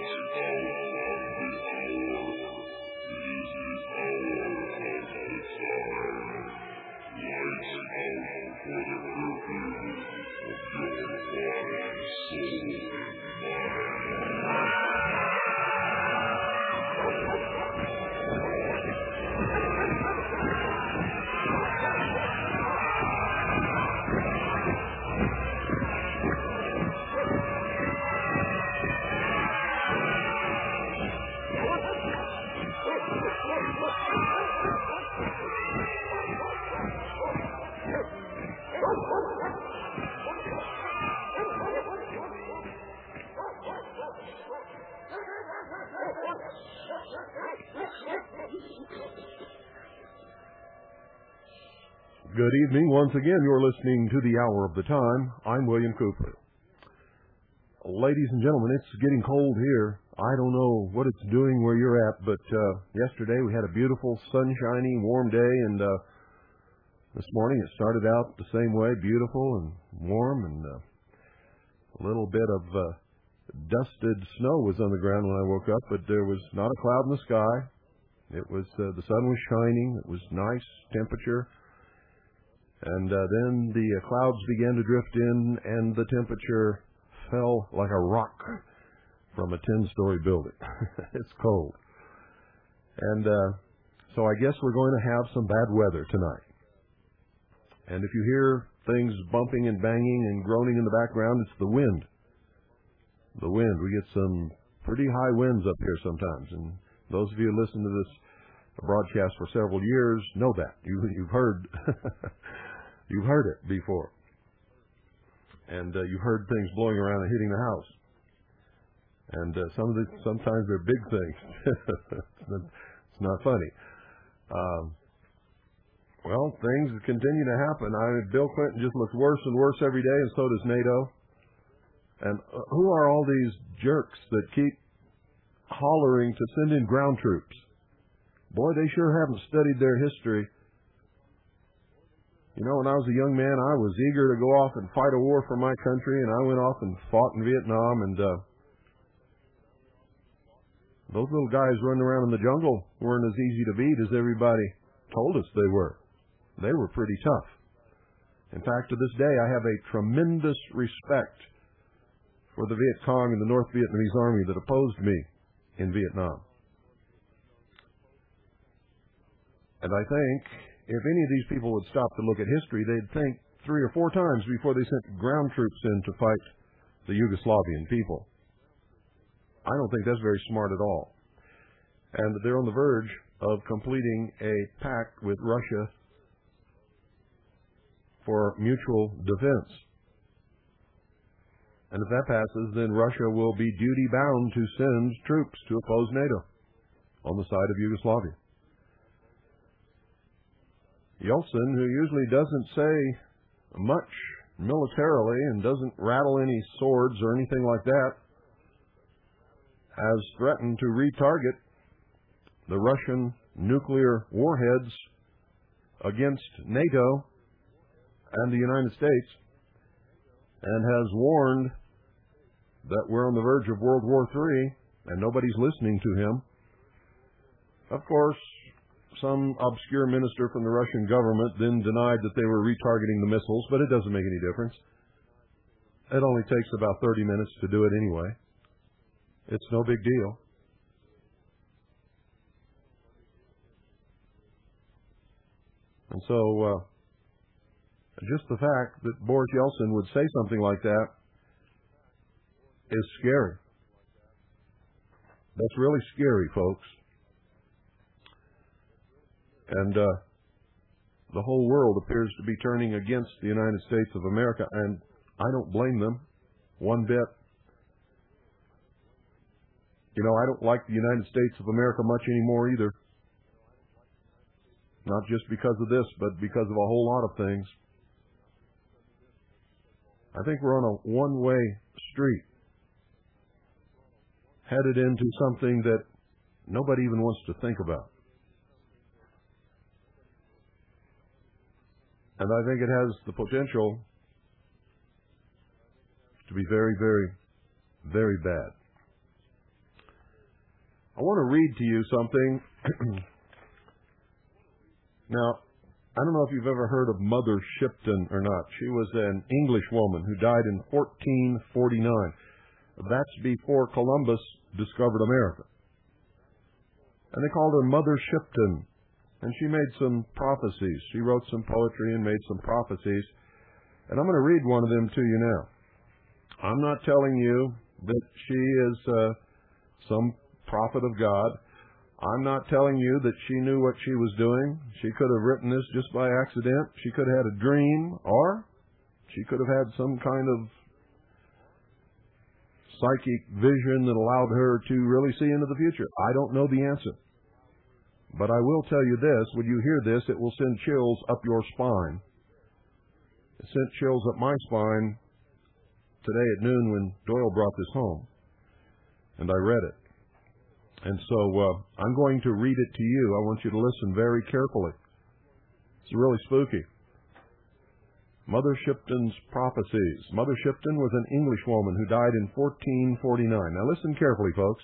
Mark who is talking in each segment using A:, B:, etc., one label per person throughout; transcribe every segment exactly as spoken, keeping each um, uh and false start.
A: Good evening. Once again, you're listening to the Hour of the Time. I'm William Cooper. Ladies and gentlemen, it's getting cold here. I don't know what it's doing where you're at, but uh, yesterday we had a beautiful, sunshiny, warm day, and uh, this morning it started out the same way, beautiful and warm, and uh, a little bit of uh, dusted snow was on the ground when I woke up, but there was not a cloud in the sky. It was uh, the sun was shining. It was nice temperature. And uh, then the uh, clouds began to drift in, and the temperature fell like a rock from a ten-story building. It's cold. And uh, so I guess we're going to have some bad weather tonight. And if you hear things bumping and banging and groaning in the background, it's the wind. The wind. We get some pretty high winds up here sometimes. And those of you who listen to this broadcast for several years know that. You, you've heard... You've heard it before. And uh, you've heard things blowing around and hitting the house. And uh, some of the, sometimes they're big things. It's not funny. Um, well, things continue to happen. I mean, Bill Clinton just looks worse and worse every day, and so does NATO. And uh, who are all these jerks that keep hollering to send in ground troops? Boy, they sure haven't studied their history. You know, when I was a young man, I was eager to go off and fight a war for my country, and I went off and fought in Vietnam, and uh, those little guys running around in the jungle weren't as easy to beat as everybody told us they were. They were pretty tough. In fact, to this day, I have a tremendous respect for the Viet Cong and the North Vietnamese Army that opposed me in Vietnam. And I think if any of these people would stop to look at history, they'd think three or four times before they sent ground troops in to fight the Yugoslavian people. I don't think that's very smart at all. And they're on the verge of completing a pact with Russia for mutual defense. And if that passes, then Russia will be duty-bound to send troops to oppose NATO on the side of Yugoslavia. Yeltsin, who usually doesn't say much militarily and doesn't rattle any swords or anything like that, has threatened to retarget the Russian nuclear warheads against NATO and the United States, and has warned that we're on the verge of World War Three, and nobody's listening to him. Of course, some obscure minister from the Russian government then denied that they were retargeting the missiles, but it doesn't make any difference. It only takes about thirty minutes to do it anyway. It's no big deal. And so, uh, just the fact that Boris Yeltsin would say something like that is scary. That's really scary, folks. And uh, the whole world appears to be turning against the United States of America, and I don't blame them one bit. You know, I don't like the United States of America much anymore either. Not just because of this, but because of a whole lot of things. I think we're on a one-way street, headed into something that nobody even wants to think about. And I think it has the potential to be very, very, very bad. I want to read to you something. Now, I don't know if you've ever heard of Mother Shipton or not. She was an English woman who died in fourteen forty-nine. That's before Columbus discovered America. And they called her Mother Shipton. And she made some prophecies. She wrote some poetry and made some prophecies. And I'm going to read one of them to you now. I'm not telling you that she is uh, some prophet of God. I'm not telling you that she knew what she was doing. She could have written this just by accident. She could have had a dream, or she could have had some kind of psychic vision that allowed her to really see into the future. I don't know the answer. But I will tell you this, when you hear this, it will send chills up your spine. It sent chills up my spine today at noon when Doyle brought this home. And I read it. And so uh, I'm going to read it to you. I want you to listen very carefully. It's really spooky. Mother Shipton's prophecies. Mother Shipton was an English woman who died in fourteen forty-nine. Now listen carefully, folks.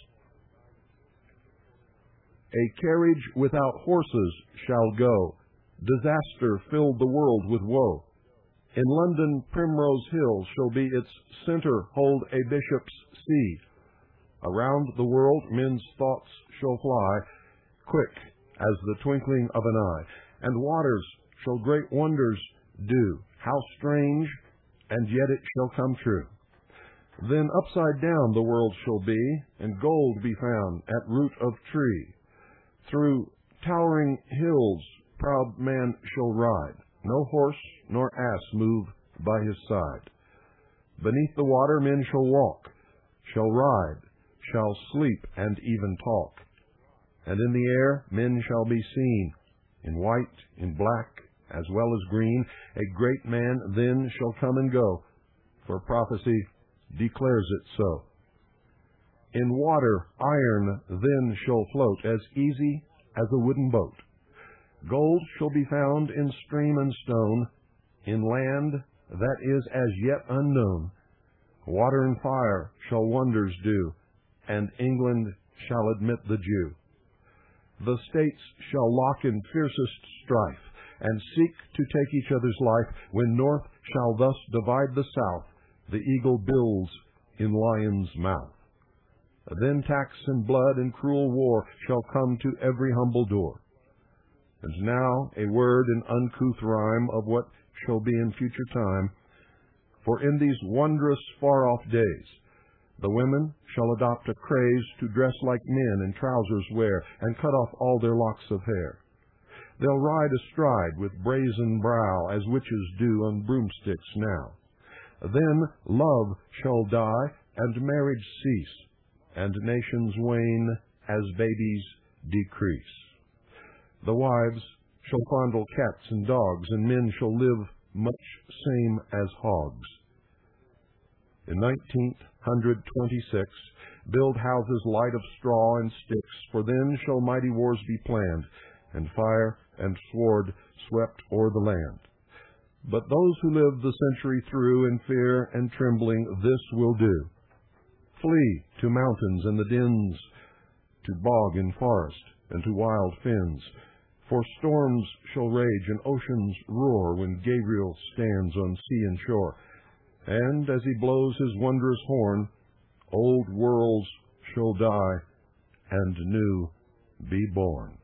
A: A carriage without horses shall go. Disaster filled the world with woe. In London, Primrose Hill shall be its center, hold a bishop's see. Around the world men's thoughts shall fly, quick as the twinkling of an eye. And waters shall great wonders do. How strange, and yet it shall come true. Then upside down the world shall be, and gold be found at root of tree. Through towering hills proud man shall ride, no horse nor ass move by his side. Beneath the water men shall walk, shall ride, shall sleep, and even talk. And in the air men shall be seen, in white, in black, as well as green. A great man then shall come and go, for prophecy declares it so. In water iron then shall float, as easy as a wooden boat. Gold shall be found in stream and stone, in land that is as yet unknown. Water and fire shall wonders do, and England shall admit the Jew. The states shall lock in fiercest strife, and seek to take each other's life, when north shall thus divide the south, the eagle builds in lion's mouth. Then tax and blood and cruel war shall come to every humble door. And now a word in uncouth rhyme of what shall be in future time. For in these wondrous far-off days, the women shall adopt a craze to dress like men and trousers wear, and cut off all their locks of hair. They'll ride astride with brazen brow, as witches do on broomsticks now. Then love shall die, and marriage cease, and nations wane as babies decrease. The wives shall fondle cats and dogs, and men shall live much same as hogs. In nineteen twenty-six, build houses light of straw and sticks, for then shall mighty wars be planned, and fire and sword swept o'er the land. But those who live the century through in fear and trembling this will do. Flee to mountains and the dens, to bog and forest, and to wild fens. For storms shall rage and oceans roar when Gabriel stands on sea and shore. And as he blows his wondrous horn, old worlds shall die and new be born.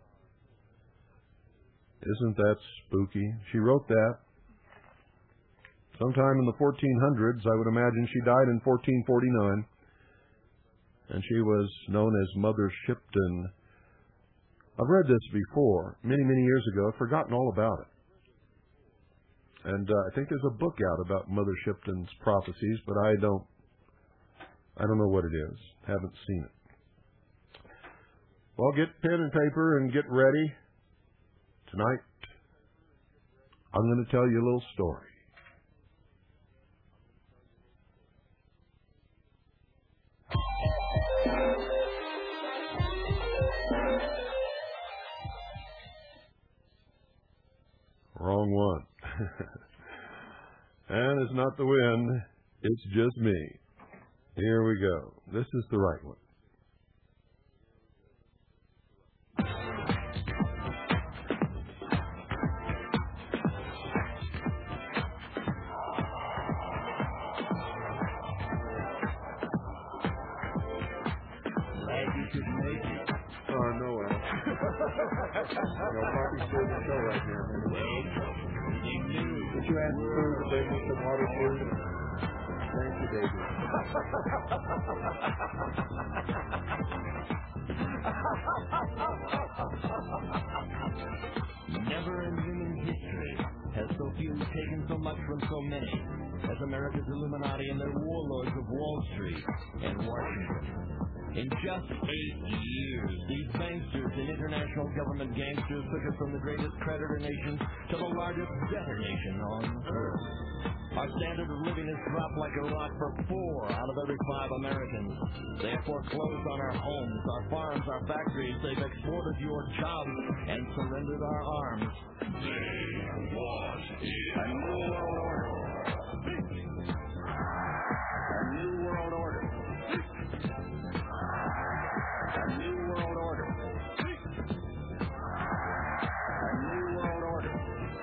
A: Isn't that spooky? She wrote that sometime in the fourteen hundreds. I would imagine she died in fourteen forty-nine. And she was known as Mother Shipton. I've read this before, many, many years ago. I've forgotten all about it. And uh, I think there's a book out about Mother Shipton's prophecies, but I don't, I don't know what it is. Haven't seen it. Well, get pen and paper and get ready. Tonight, I'm going to tell you a little story. Wrong one. And it's not the wind, it's just me. Here we go. This is the right one. know, coffee stirs the show right here. Did you ask for the baby some water, too? Thank you, baby.
B: Never in human history has so few taken so much from so many as America's Illuminati and their warlords of Wall Street and Washington. In just eight years, these banksters and international government gangsters took us from the greatest creditor nation to the largest debtor nation on earth. Our standard of living has dropped like a rock for four out of every five Americans. They have foreclosed on our homes, our farms, our factories. They've exported your jobs and surrendered our arms. They want it. A new world order. A new world order. A new world order. A new world order.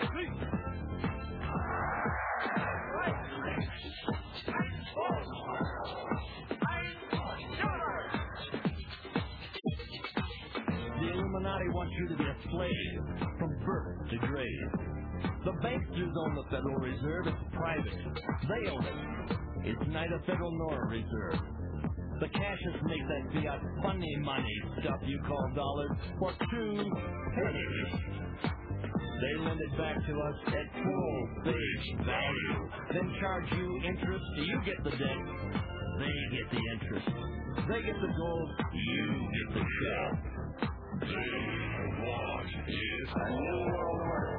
B: The Illuminati wants you to be a slave from birth to grave. The banksters own the Federal Reserve. It's private. They own it. It's neither federal nor a reserve. The cashiers make that fiat funny money stuff you call dollars for two pennies. They lend it back to us at full face value, then charge you interest. You get the debt, they get the interest. They get the gold, you get the shell. They want is a new world order.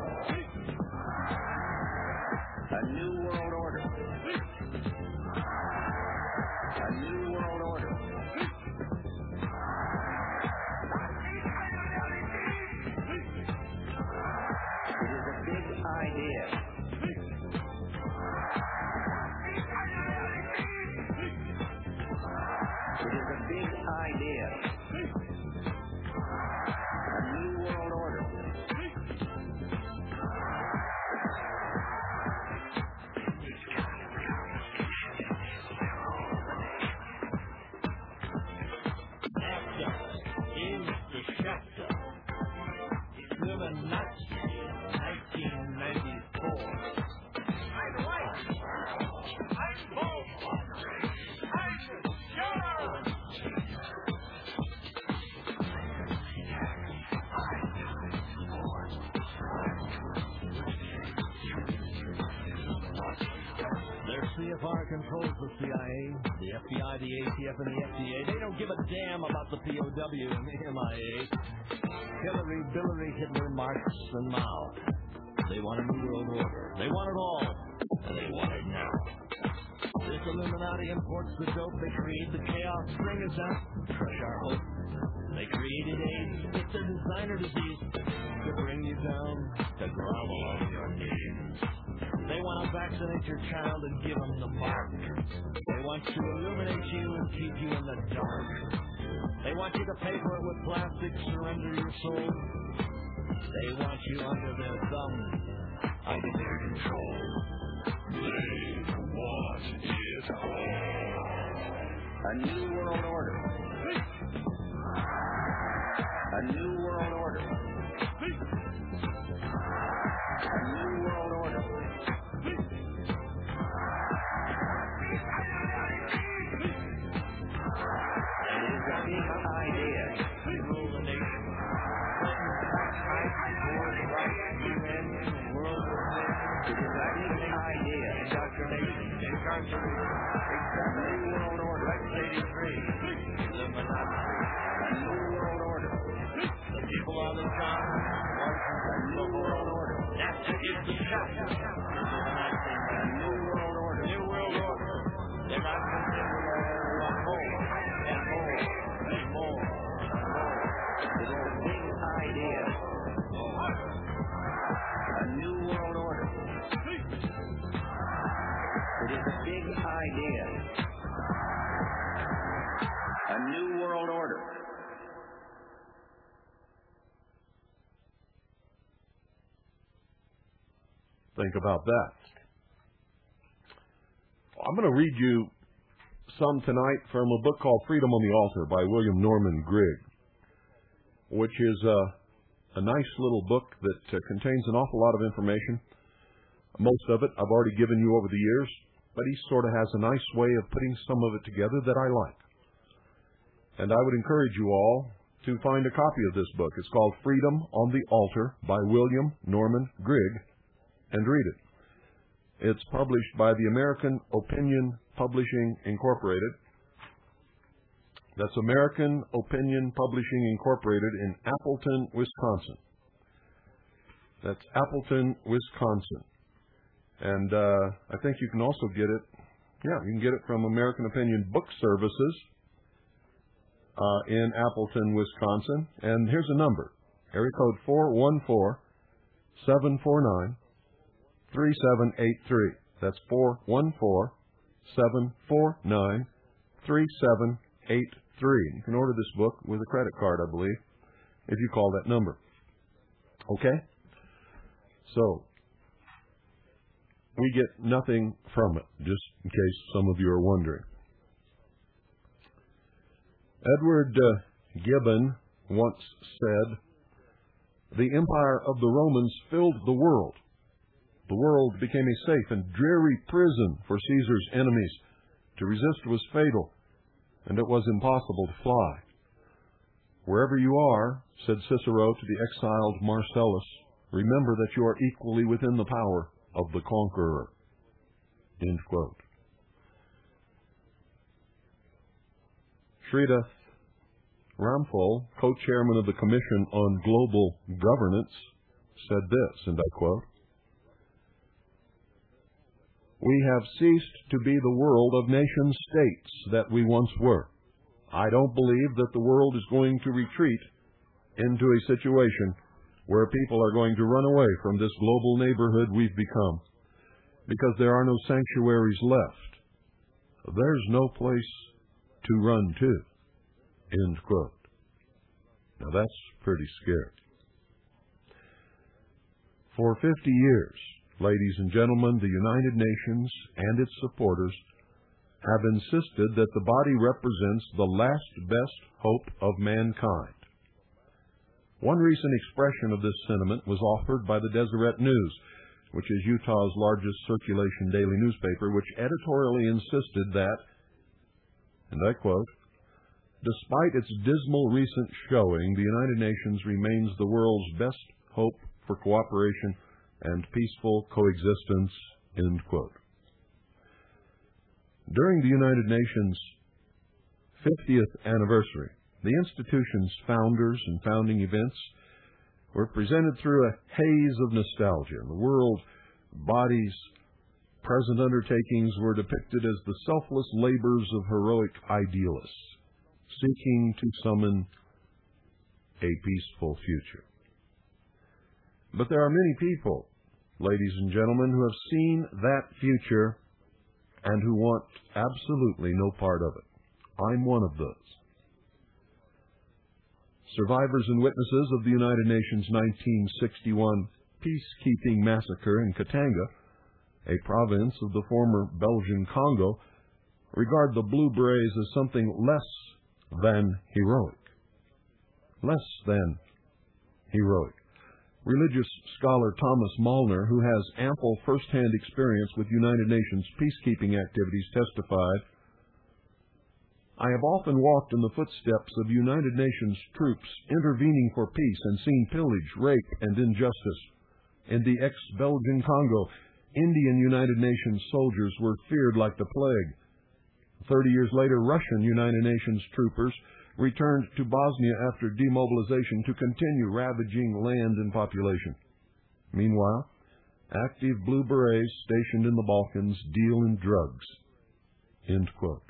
B: A new world order. A new world order. It is a big idea. It is a big idea. A new world order. C F R controls the C I A, the F B I, the A T F, and the F D A. They don't give a damn about the P O W and the M I A. Hillary, Billary, Hitler, Marx, and Mao. They want a new world order. They want it all, and they want it now. This Illuminati imports the dope. They create the chaos, bring us out, crush our hope. They created AIDS. It's a designer disease to bring you down, to grovel on your knees. They want to vaccinate your child and give them the mark. They want to illuminate you and keep you in the dark. They want you to pay for it with plastic, surrender your soul. They want you under their thumb, under their control. They want it all. A new world order. A new world order. A new world order. It is a big idea to rule the nation. World War It is a big idea. Indoctrination, incarceration, a new world order. Lex eighty-three, Illuminati, a new world order. The people on the top, a new world order. That's it, it's the shot. Illuminati, a new world order. New world order. They're not considered all more and more and more and more. It is a big idea. A new world order. It is a big idea. A new world order.
A: Think about that. I'm going to read you some tonight from a book called Freedom on the Altar by William Norman Grigg, which is a a nice little book that uh, contains an awful lot of information. Most of it I've already given you over the years, but he sort of has a nice way of putting some of it together that I like. And I would encourage you all to find a copy of this book. It's called Freedom on the Altar by William Norman Grigg, and read it. It's published by the American Opinion Publishing Incorporated. That's American Opinion Publishing Incorporated in Appleton, Wisconsin. That's Appleton, Wisconsin. And uh, I think you can also get it, yeah, you can get it from American Opinion Book Services uh, in Appleton, Wisconsin. And here's a number, area code four one four, seven four nine, three seven eight three. That's four one four, seven four nine, three seven eight three. You can order this book with a credit card, I believe, if you call that number. Okay? So, we get nothing from it, just in case some of you are wondering. Edward uh, Gibbon once said, "The empire of the Romans filled the world. The world became a safe and dreary prison for Caesar's enemies. To resist was fatal, and it was impossible to fly. Wherever you are," said Cicero to the exiled Marcellus, "remember that you are equally within the power of the conqueror." End quote. Sridhar Ramphal, co-chairman of the Commission on Global Governance, said this, and I quote, "We have ceased to be the world of nation-states that we once were. I don't believe that the world is going to retreat into a situation where people are going to run away from this global neighborhood we've become, because there are no sanctuaries left. There's no place to run to." End quote. Now that's pretty scary. For fifty years, ladies and gentlemen, the United Nations and its supporters have insisted that the body represents the last best hope of mankind. One recent expression of this sentiment was offered by the Deseret News, which is Utah's largest circulation daily newspaper, which editorially insisted that, and I quote, "Despite its dismal recent showing, the United Nations remains the world's best hope for cooperation and peaceful coexistence." End quote. During the United Nations' fiftieth anniversary, the institution's founders and founding events were presented through a haze of nostalgia. The world body's present undertakings were depicted as the selfless labors of heroic idealists seeking to summon a peaceful future. But there are many people, ladies and gentlemen, who have seen that future and who want absolutely no part of it. I'm one of those. Survivors and witnesses of the United Nations nineteen sixty-one peacekeeping massacre in Katanga, a province of the former Belgian Congo, regard the Blue Berets as something less than heroic. Less than heroic. Religious scholar Thomas Malner, who has ample first-hand experience with United Nations peacekeeping activities, testified, "I have often walked in the footsteps of United Nations troops intervening for peace and seen pillage, rape, and injustice. In the ex-Belgian Congo, Indian United Nations soldiers were feared like the plague. Thirty years later, Russian United Nations troopers returned to Bosnia after demobilization to continue ravaging land and population. Meanwhile, active Blue Berets stationed in the Balkans deal in drugs." End quote.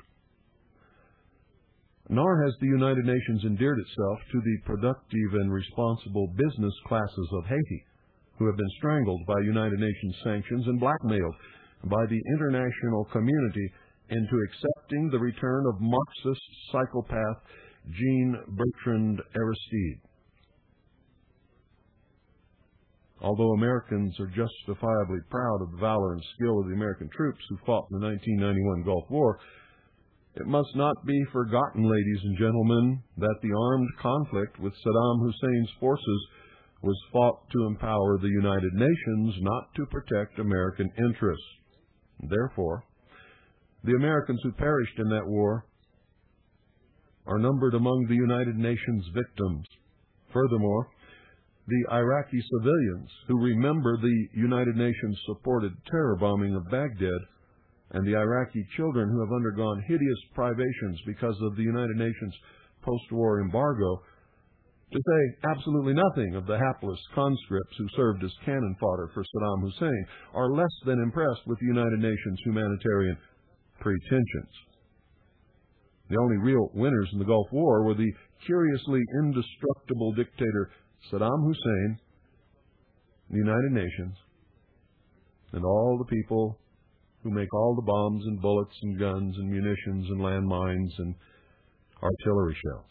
A: Nor has the United Nations endeared itself to the productive and responsible business classes of Haiti, who have been strangled by United Nations sanctions and blackmailed by the international community into accepting the return of Marxist psychopath Jean-Bertrand Aristide. Although Americans are justifiably proud of the valor and skill of the American troops who fought in the nineteen ninety-one Gulf War, it must not be forgotten, ladies and gentlemen, that the armed conflict with Saddam Hussein's forces was fought to empower the United Nations, not to protect American interests. Therefore, the Americans who perished in that war are numbered among the United Nations victims. Furthermore, the Iraqi civilians who remember the United Nations-supported terror bombing of Baghdad and the Iraqi children who have undergone hideous privations because of the United Nations post-war embargo, to say absolutely nothing of the hapless conscripts who served as cannon fodder for Saddam Hussein, are less than impressed with the United Nations humanitarian pretensions. The only real winners in the Gulf War were the curiously indestructible dictator Saddam Hussein, the United Nations, and all the people who make all the bombs and bullets and guns and munitions and landmines and artillery shells.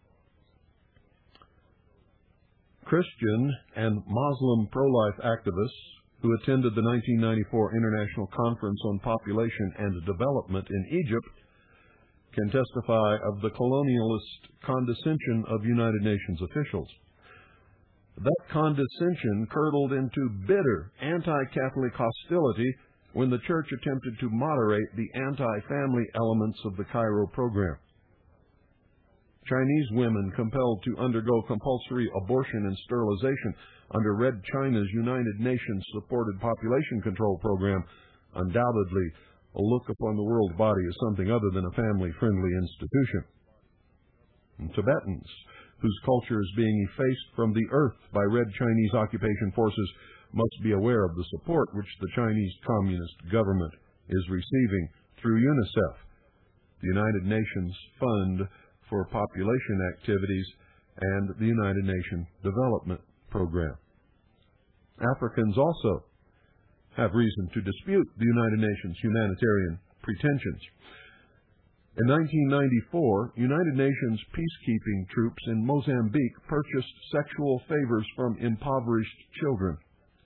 A: Christian and Muslim pro-life activists who attended the nineteen ninety-four International Conference on Population and Development in Egypt can testify of the colonialist condescension of United Nations officials. That condescension curdled into bitter anti-Catholic hostility when the Church attempted to moderate the anti-family elements of the Cairo program. Chinese women compelled to undergo compulsory abortion and sterilization under Red China's United Nations-supported population control program undoubtedly look upon the world body as something other than a family-friendly institution. And Tibetans, whose culture is being effaced from the earth by Red Chinese occupation forces, must be aware of the support which the Chinese Communist government is receiving through UNICEF, the United Nations Fund for Population Activities, and the United Nations Development Program. Africans also have reason to dispute the United Nations humanitarian pretensions. In nineteen ninety-four, United Nations peacekeeping troops in Mozambique purchased sexual favors from impoverished children.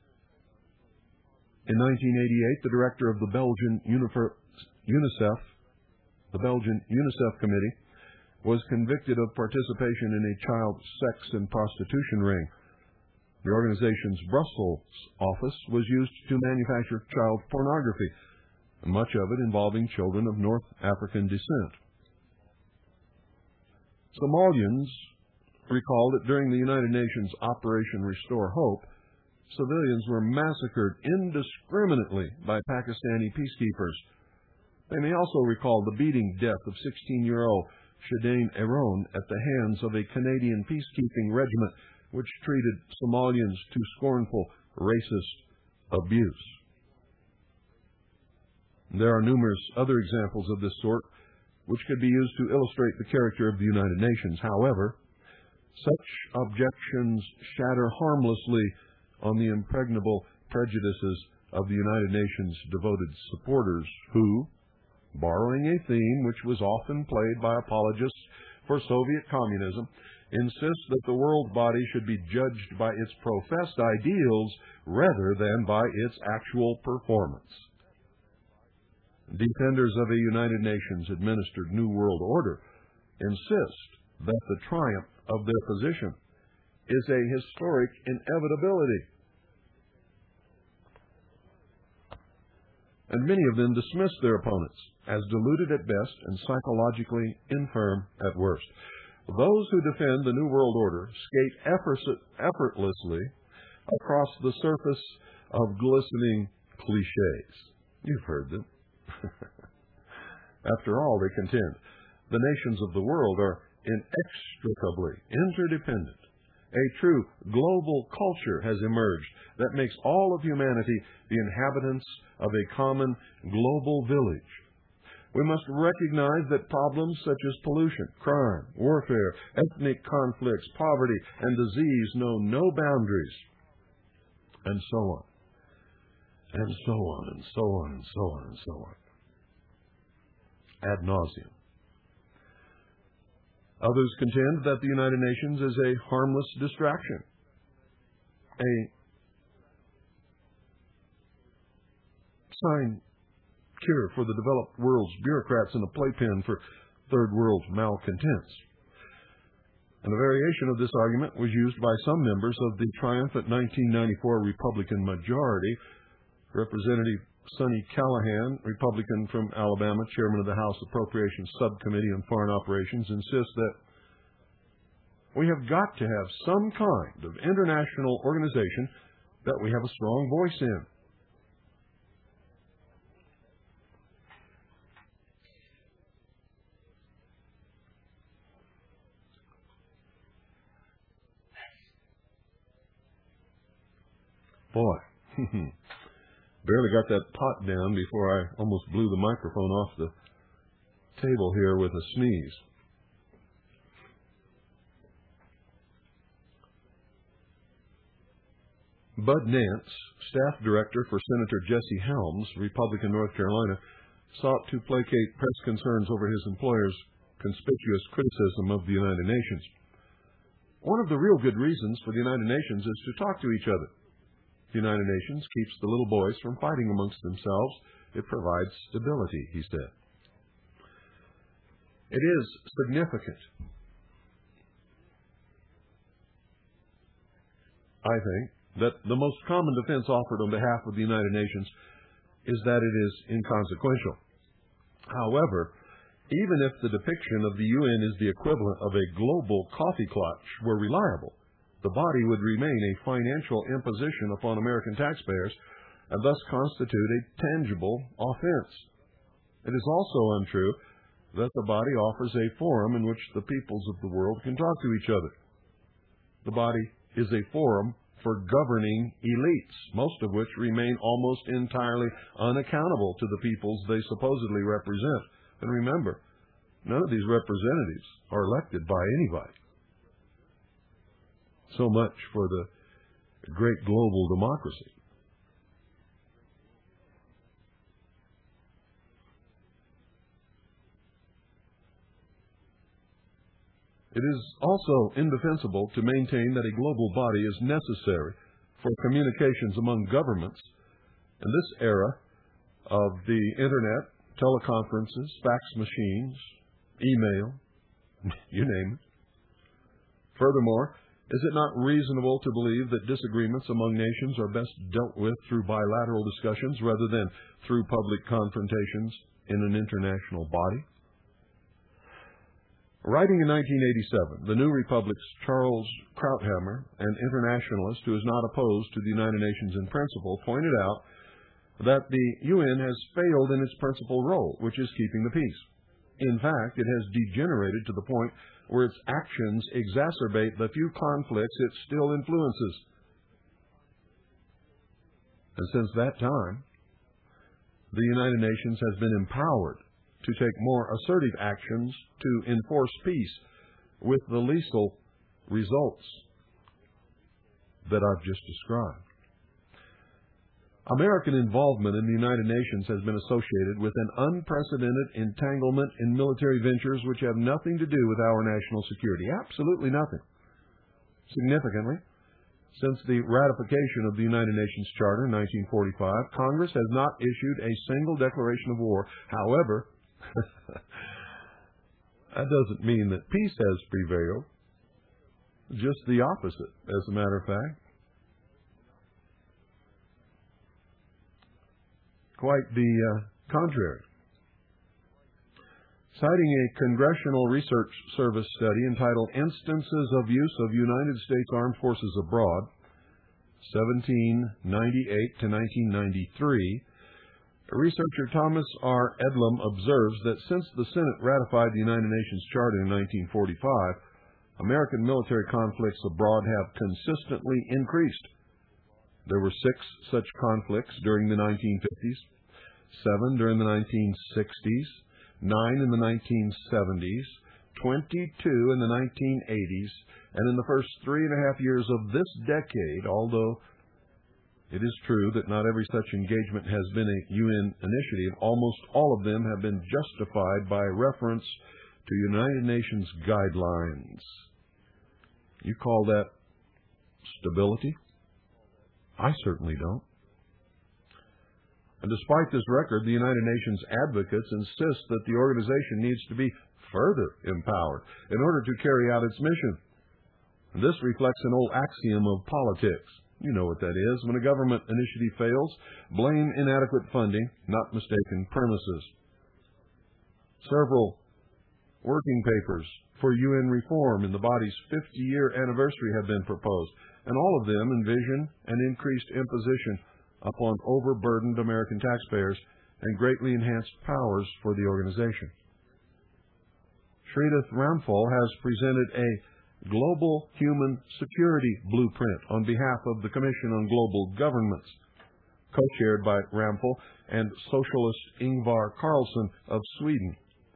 A: In nineteen eighty-eight, the director of the Belgian UNICEF, the Belgian UNICEF Committee, was convicted of participation in a child sex and prostitution ring. The organization's Brussels office was used to manufacture child pornography, much of it involving children of North African descent. Somalians recall that during the United Nations Operation Restore Hope, civilians were massacred indiscriminately by Pakistani peacekeepers. They may also recall the beating death of sixteen-year-old Shadain Aron at the hands of a Canadian peacekeeping regiment which treated Somalians to scornful, racist abuse. There are numerous other examples of this sort which could be used to illustrate the character of the United Nations. However, such objections shatter harmlessly on the impregnable prejudices of the United Nations' devoted supporters who, borrowing a theme which was often played by apologists for Soviet communism, insist that the world body should be judged by its professed ideals rather than by its actual performance. Defenders of a United Nations-administered New World Order insist that the triumph of their position is a historic inevitability. And many of them dismiss their opponents as deluded at best and psychologically infirm at worst. Those who defend the New World Order skate effortlessly across the surface of glistening cliches. You've heard them. After all, they contend, the nations of the world are inextricably interdependent. A true global culture has emerged that makes all of humanity the inhabitants of a common global village. We must recognize that problems such as pollution, crime, warfare, ethnic conflicts, poverty, and disease know no boundaries, and so on, and so on, and so on, and so on, and so on, ad nauseum. Others contend that the United Nations is a harmless distraction, a sign cure for the developed world's bureaucrats and a playpen for third world malcontents. And a variation of this argument was used by some members of the triumphant nineteen ninety-four Republican majority. Representative Sonny Callahan, Republican from Alabama, chairman of the House Appropriations Subcommittee on Foreign Operations, insists that we have got to have some kind of international organization that we have a strong voice in. Boy, barely got that pot down before I almost blew the microphone off the table here with a sneeze. Bud Nance, staff director for Senator Jesse Helms, Republican, North Carolina, sought to placate press concerns over his employer's conspicuous criticism of the United Nations. One of the real good reasons for the United Nations is to talk to each other. The United Nations keeps the little boys from fighting amongst themselves. It provides stability, he said. It is significant, I think, that the most common defense offered on behalf of the United Nations is that it is inconsequential. However, even if the depiction of the U N is the equivalent of a global coffee clutch were reliable, the body would remain a financial imposition upon American taxpayers and thus constitute a tangible offense. It is also untrue that the body offers a forum in which the peoples of the world can talk to each other. The body is a forum for governing elites, most of which remain almost entirely unaccountable to the peoples they supposedly represent. And remember, none of these representatives are elected by anybody. So much for the great global democracy. It is also indefensible to maintain that a global body is necessary for communications among governments in this era of the Internet, teleconferences, fax machines, email, you name it. Furthermore, is it not reasonable to believe that disagreements among nations are best dealt with through bilateral discussions rather than through public confrontations in an international body? Writing in nineteen eighty-seven, the New Republic's Charles Krauthammer, an internationalist who is not opposed to the United Nations in principle, pointed out that the U N has failed in its principal role, which is keeping the peace. In fact, it has degenerated to the point where its actions exacerbate the few conflicts it still influences. And since that time, the United Nations has been empowered to take more assertive actions to enforce peace with the lethal results that I've just described. American involvement in the United Nations has been associated with an unprecedented entanglement in military ventures which have nothing to do with our national security. Absolutely nothing. Significantly, since the ratification of the United Nations Charter in nineteen forty-five, Congress has not issued a single declaration of war. However, that doesn't mean that peace has prevailed. Just the opposite, as a matter of fact. Quite the uh, contrary. Citing a Congressional Research Service study entitled Instances of Use of United States Armed Forces Abroad, seventeen ninety-eight to nineteen ninety-three, researcher Thomas R. Edlum observes that since the Senate ratified the United Nations Charter in nineteen forty-five, American military conflicts abroad have consistently increased. There were six such conflicts during the nineteen fifties, seven during the nineteen sixties, nine in the nineteen seventies, twenty-two in the nineteen eighties, and in the first three and a half years of this decade, although it is true that not every such engagement has been a U N initiative, almost all of them have been justified by reference to United Nations guidelines. You call that stability? I certainly don't. And despite this record, the United Nations advocates insist that the organization needs to be further empowered in order to carry out its mission. This reflects an old axiom of politics. You know what that is. When a government initiative fails, blame inadequate funding, not mistaken premises. Several working papers for U N reform in the body's fifty-year anniversary have been proposed, and all of them envision an increased imposition upon overburdened American taxpayers and greatly enhanced powers for the organization. Sridhar Ramphal has presented a Global Human Security Blueprint on behalf of the Commission on Global Governments, co-chaired by Ramphal and socialist Ingvar Carlsson of Sweden.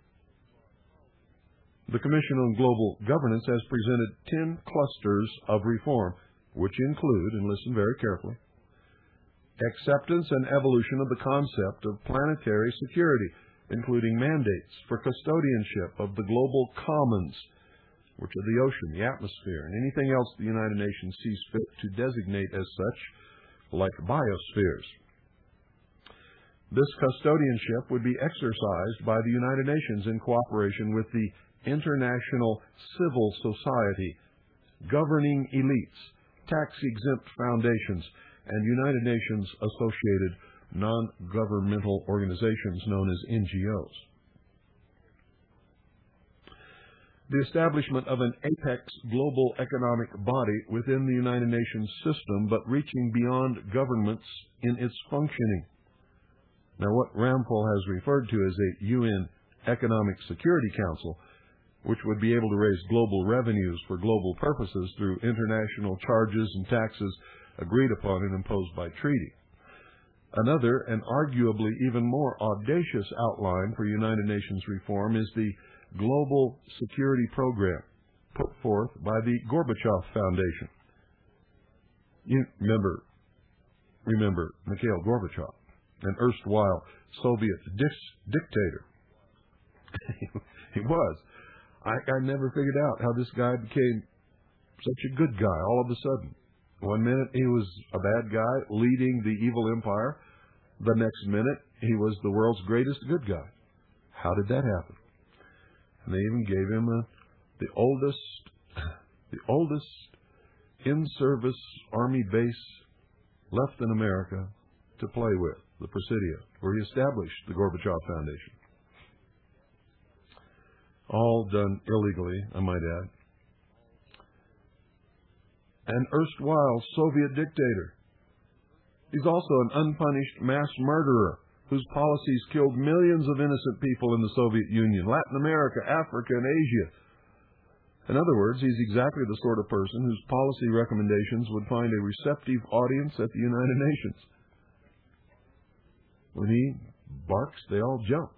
A: The Commission on Global Governance has presented ten clusters of reform, which include, and listen very carefully, acceptance and evolution of the concept of planetary security, including mandates for custodianship of the global commons, which are the ocean, the atmosphere, and anything else the United Nations sees fit to designate as such, like biospheres. This custodianship would be exercised by the United Nations in cooperation with the international civil society, governing elites, tax-exempt foundations, and United Nations associated non-governmental organizations known as N G Os. The establishment of an apex global economic body within the United Nations system, but reaching beyond governments in its functioning. Now, what Ramphal has referred to as a U N Economic Security Council, which would be able to raise global revenues for global purposes through international charges and taxes agreed upon and imposed by treaty. Another, and arguably even more audacious outline for United Nations reform is the Global Security Program, put forth by the Gorbachev Foundation. You remember, remember Mikhail Gorbachev, an erstwhile Soviet dis- dictator. He was. I, I never figured out how this guy became such a good guy all of a sudden. One minute he was a bad guy leading the evil empire. The next minute he was the world's greatest good guy. How did that happen? And they even gave him a, the oldest, the oldest in-service army base left in America to play with, the Presidio, where he established the Gorbachev Foundation. All done illegally, I might add. An erstwhile Soviet dictator. He's also an unpunished mass murderer whose policies killed millions of innocent people in the Soviet Union, Latin America, Africa, and Asia. In other words, he's exactly the sort of person whose policy recommendations would find a receptive audience at the United Nations. When he barks, they all jump.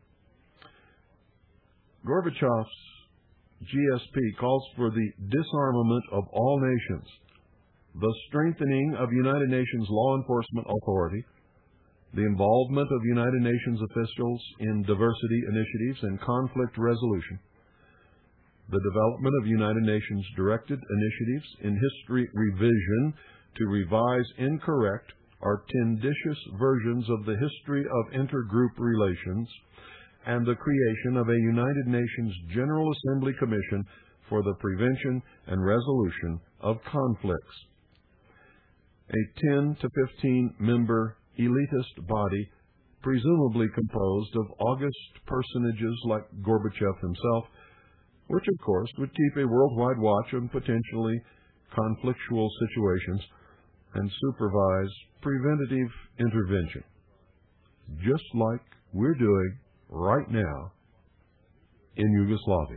A: Gorbachev's G S P calls for the disarmament of all nations, the strengthening of United Nations law enforcement authority, the involvement of United Nations officials in diversity initiatives and conflict resolution, the development of United Nations directed initiatives in history revision to revise incorrect or tendentious versions of the history of intergroup relations, and the creation of a United Nations General Assembly Commission for the prevention and resolution of conflicts. A ten to fifteen member elitist body, presumably composed of august personages like Gorbachev himself, which of course would keep a worldwide watch on potentially conflictual situations and supervise preventative intervention, just like we're doing right now in Yugoslavia.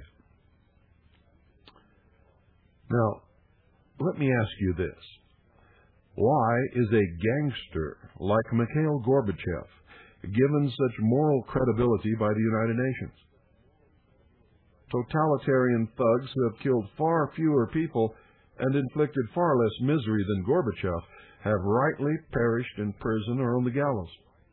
A: Now, let me ask you this. Why is a gangster like Mikhail Gorbachev given such moral credibility by the United Nations? Totalitarian thugs who have killed far fewer people and inflicted far less misery than Gorbachev have rightly perished in prison or on the gallows.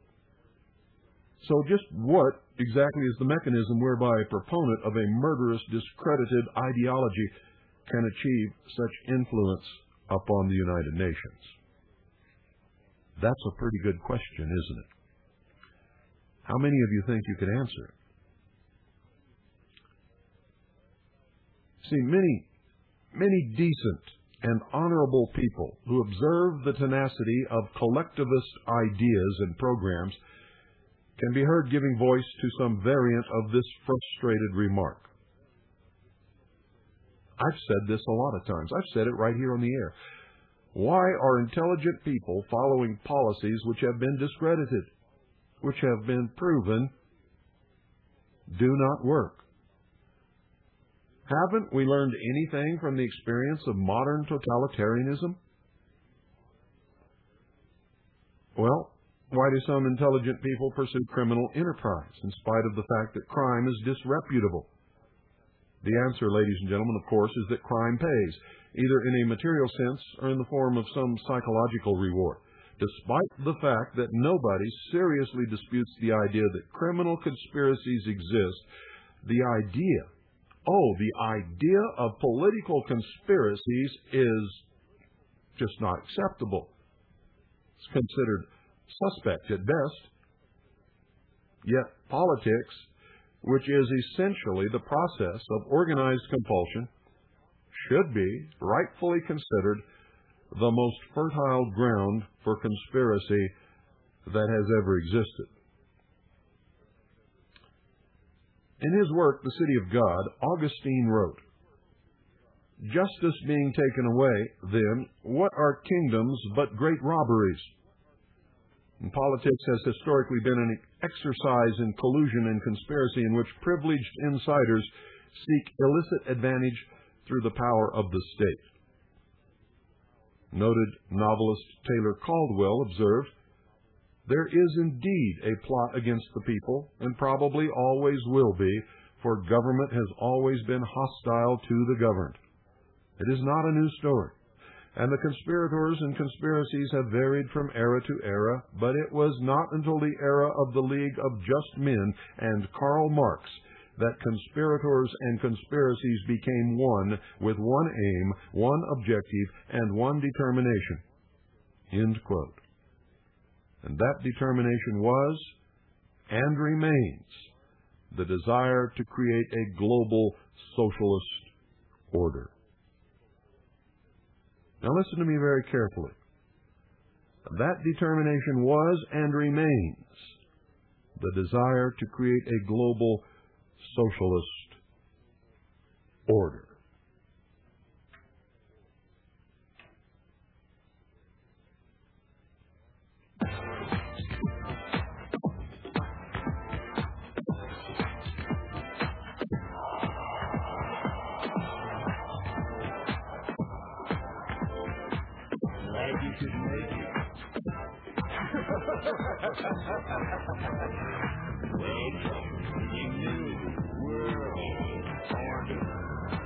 A: So just what exactly is the mechanism whereby a proponent of a murderous, discredited ideology can achieve such influence upon the United Nations? That's a pretty good question, isn't it? How many of you think you could answer it? See, many, Many decent and honorable people who observe the tenacity of collectivist ideas and programs can be heard giving voice to some variant of this frustrated remark. I've said this a lot of times. I've said it right here on the air. Why are intelligent people following policies which have been discredited, which have been proven do not work? Haven't we learned anything from the experience of modern totalitarianism? Well, why do some intelligent people pursue criminal enterprise in spite of the fact that crime is disreputable? The answer, ladies and gentlemen, of course, is that crime pays, either in a material sense or in the form of some psychological reward, despite the fact that nobody seriously disputes the idea that criminal conspiracies exist. The idea, oh, the idea of political conspiracies is just not acceptable. It's considered suspect at best. Yet politics, which is essentially the process of organized compulsion, should be rightfully considered the most fertile ground for conspiracy that has ever existed. In his work, The City of God, Augustine wrote, "Justice being taken away, then, what are kingdoms but great robberies? And politics has historically been an exercise in collusion and conspiracy in which privileged insiders seek illicit advantage through the power of the state." Noted novelist Taylor Caldwell observed, "There is indeed a plot against the people, and probably always will be, for government has always been hostile to the governed. It is not a new story, and the conspirators and conspiracies have varied from era to era, but it was not until the era of the League of Just Men and Karl Marx that conspirators and conspiracies became one, with one aim, one objective, and one determination." End quote. And that determination was, and remains, the desire to create a global socialist order. Now listen to me very carefully. That determination was and remains the desire to create a global socialist order.
B: Glad you could make it. Welcome to the new world order.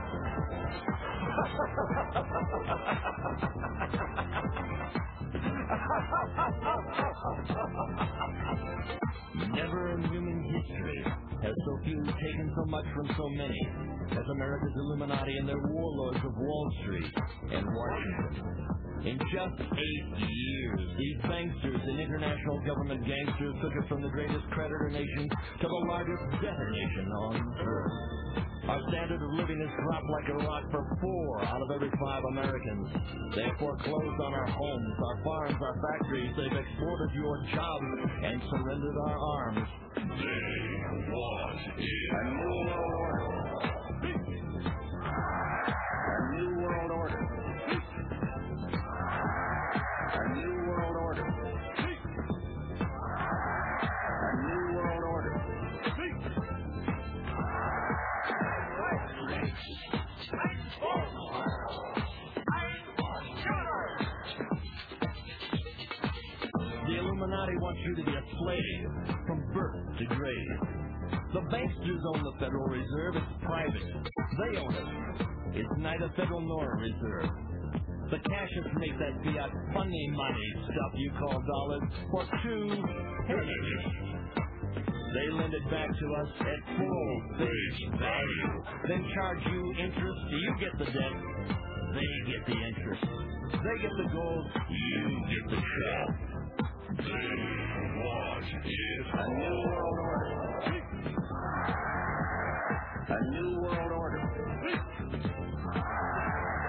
B: Never in human history has so few taken so much from so many as America's Illuminati and their warlords of Wall Street and Washington. In just eight years, these banksters and international government gangsters took us from the greatest creditor nation to the largest debtor nation on earth. Our standard of living has dropped like a rock for four out of every five Americans. They have foreclosed on our homes, our farms, our factories. They've exported your jobs and surrendered our arms. They want a new world order. A new world order. A new world order. A new world order. The Illuminati wants you to be a slave from birth to grave. The banksters own the Federal Reserve. It's private. They own it. It's neither federal nor a reserve. The cashiers make that fiat funny money stuff you call dollars for two pennies. They lend it back to us at full face value, then charge you interest. You get the debt, they get the interest. They get the gold, you get the shell. They want is a new world order. A new world order. A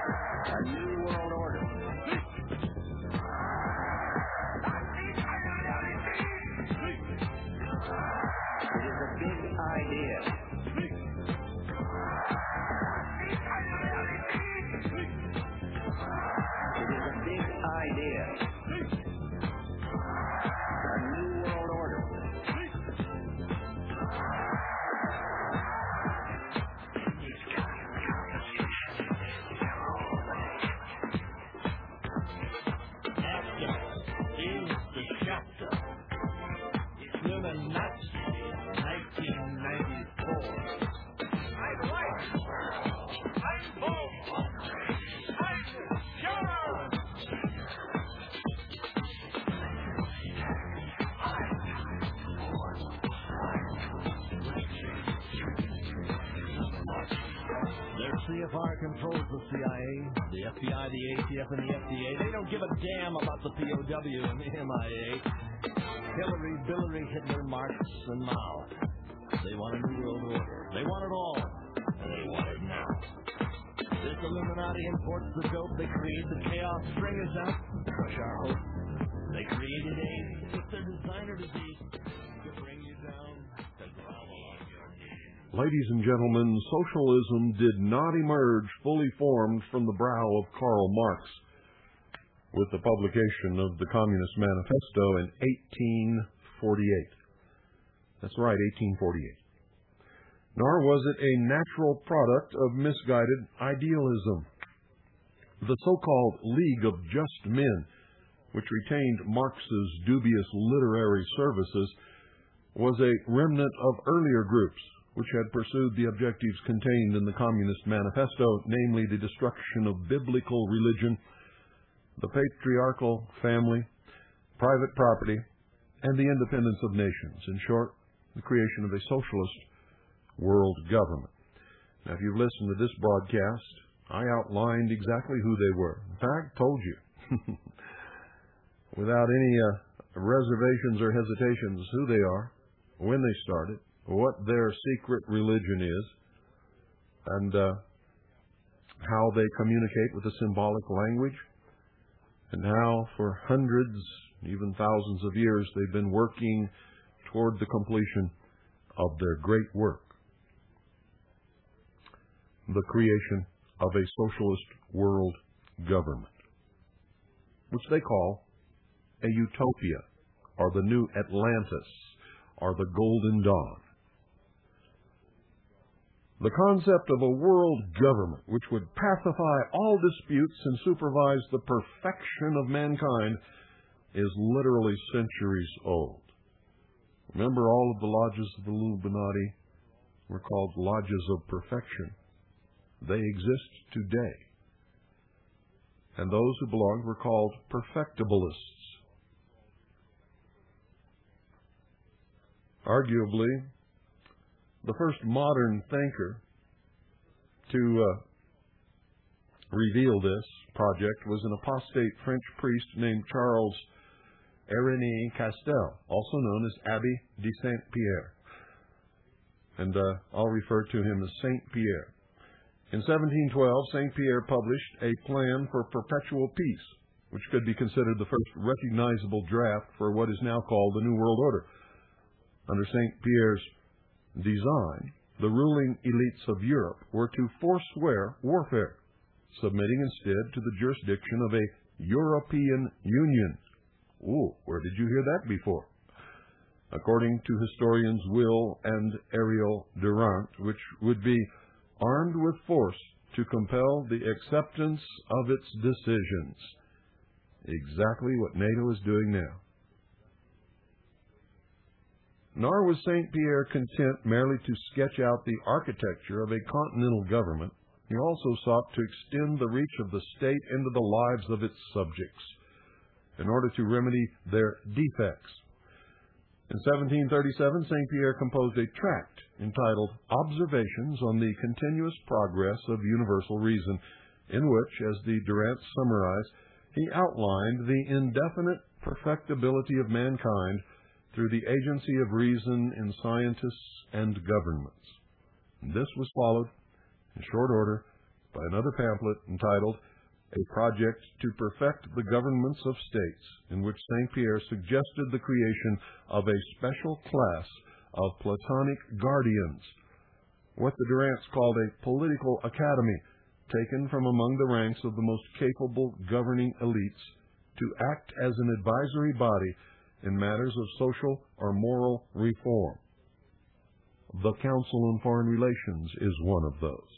B: C F R controls the C I A, the F B I, the A T F, and the F D A. They don't give a damn about the P O W and the M I A. Hillary, Billary, Hitler, Marx, and Mao. They want a new world order. They want it all, and they want it now. This Illuminati imports the dope. They create the chaos, string us out, and crush our hope. They created AIDS. It's their designer disease to bring you down, to grovel on your knees.
A: Ladies and gentlemen, socialism did not emerge fully formed from the brow of Karl Marx with the publication of the Communist Manifesto in eighteen forty-eight. That's right, eighteen forty-eight. Nor was it a natural product of misguided idealism. The so-called League of Just Men, which retained Marx's dubious literary services, was a remnant of earlier groups which had pursued the objectives contained in the Communist Manifesto, namely the destruction of biblical religion, the patriarchal family, private property, and the independence of nations. In short, the creation of a socialist world government. Now, if you've listened to this broadcast, I outlined exactly who they were. In fact, told you, without any uh, reservations or hesitations, who they are, when they started, what their secret religion is, and uh, how they communicate with a symbolic language, and how for hundreds, even thousands of years, they've been working toward the completion of their great work, the creation of a socialist world government, which they call a utopia, or the new Atlantis, or the Golden Dawn. The concept of a world government which would pacify all disputes and supervise the perfection of mankind is literally centuries old. Remember, all of the lodges of the Illuminati were called lodges of perfection. They exist today. And those who belonged were called perfectibilists. Arguably, the first modern thinker to uh, reveal this project was an apostate French priest named Charles Irénée Castel, also known as Abbé de Saint-Pierre. And uh, I'll refer to him as Saint Pierre. In seventeen twelve, Saint Pierre published a plan for perpetual peace, which could be considered the first recognizable draft for what is now called the New World Order. Under Saint Pierre's design, the ruling elites of Europe were to forswear warfare, submitting instead to the jurisdiction of a European Union. Ooh, where did you hear that before? According to historians Will and Ariel Durant, which would be armed with force to compel the acceptance of its decisions. Exactly what NATO is doing now. Nor was Saint Pierre content merely to sketch out the architecture of a continental government. He also sought to extend the reach of the state into the lives of its subjects in order to remedy their defects. In seventeen thirty-seven, Saint Pierre composed a tract entitled Observations on the Continuous Progress of Universal Reason, in which, as the Durant summarized, he outlined the indefinite perfectibility of mankind through the agency of reason in scientists and governments. This was followed, in short order, by another pamphlet entitled A Project to Perfect the Governments of States, in which Saint Pierre suggested the creation of a special class of Platonic guardians, what the Durants called a political academy, taken from among the ranks of the most capable governing elites to act as an advisory body in matters of social or moral reform. The Council on Foreign Relations is one of those.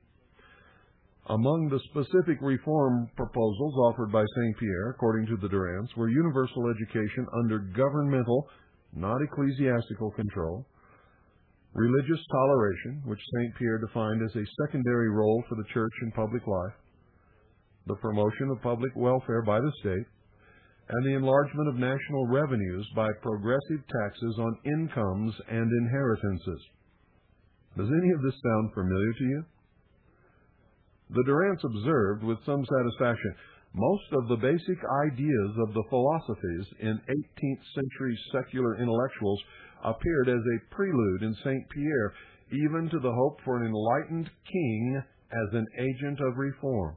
A: Among the specific reform proposals offered by Saint Pierre, according to the Durants, were universal education under governmental, not ecclesiastical control, religious toleration, which Saint Pierre defined as a secondary role for the church in public life, the promotion of public welfare by the state, and the enlargement of national revenues by progressive taxes on incomes and inheritances. Does any of this sound familiar to you? the Durants observed with some satisfaction, most of the basic ideas of the philosophies in eighteenth century secular intellectuals appeared as a prelude in Saint Pierre, even to the hope for an enlightened king as an agent of reform.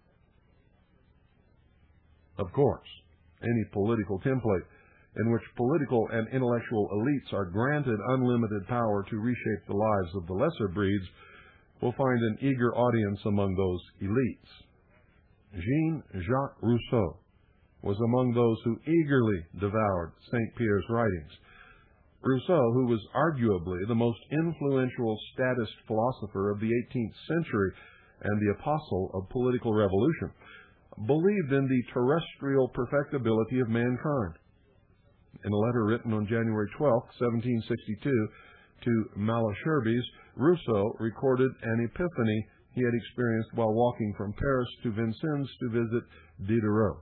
A: Of course, any political template in which political and intellectual elites are granted unlimited power to reshape the lives of the lesser breeds will find an eager audience among those elites. Jean-Jacques Rousseau was among those who eagerly devoured Saint Pierre's writings. Rousseau, who was arguably the most influential statist philosopher of the eighteenth century and the apostle of political revolution, believed in the terrestrial perfectibility of mankind. In a letter written on January twelfth, seventeen sixty-two, to Malesherbes, Rousseau recorded an epiphany he had experienced while walking from Paris to Vincennes to visit Diderot.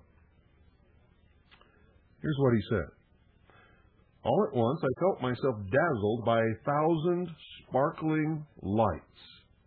A: Here's what he said. All at once I felt myself dazzled by a thousand sparkling lights.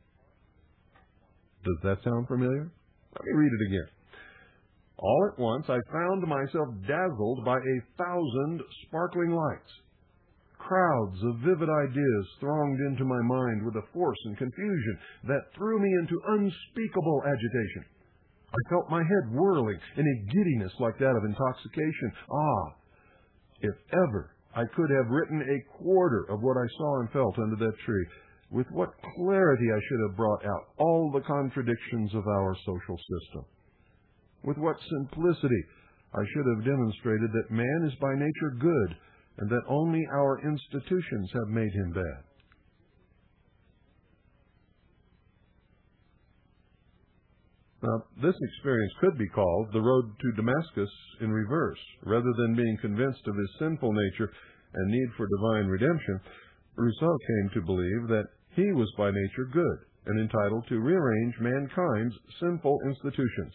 A: Does that sound familiar? Let me read it again. All at once I found myself dazzled by a thousand sparkling lights. Crowds of vivid ideas thronged into my mind with a force and confusion that threw me into unspeakable agitation. I felt my head whirling in a giddiness like that of intoxication. Ah, if ever I could have written a quarter of what I saw and felt under that tree, with what clarity I should have brought out all the contradictions of our social system. With what simplicity I should have demonstrated that man is by nature good, and that only our institutions have made him bad. Now, this experience could be called the road to Damascus in reverse. Rather than being convinced of his sinful nature and need for divine redemption, Rousseau came to believe that he was by nature good and entitled to rearrange mankind's sinful institutions.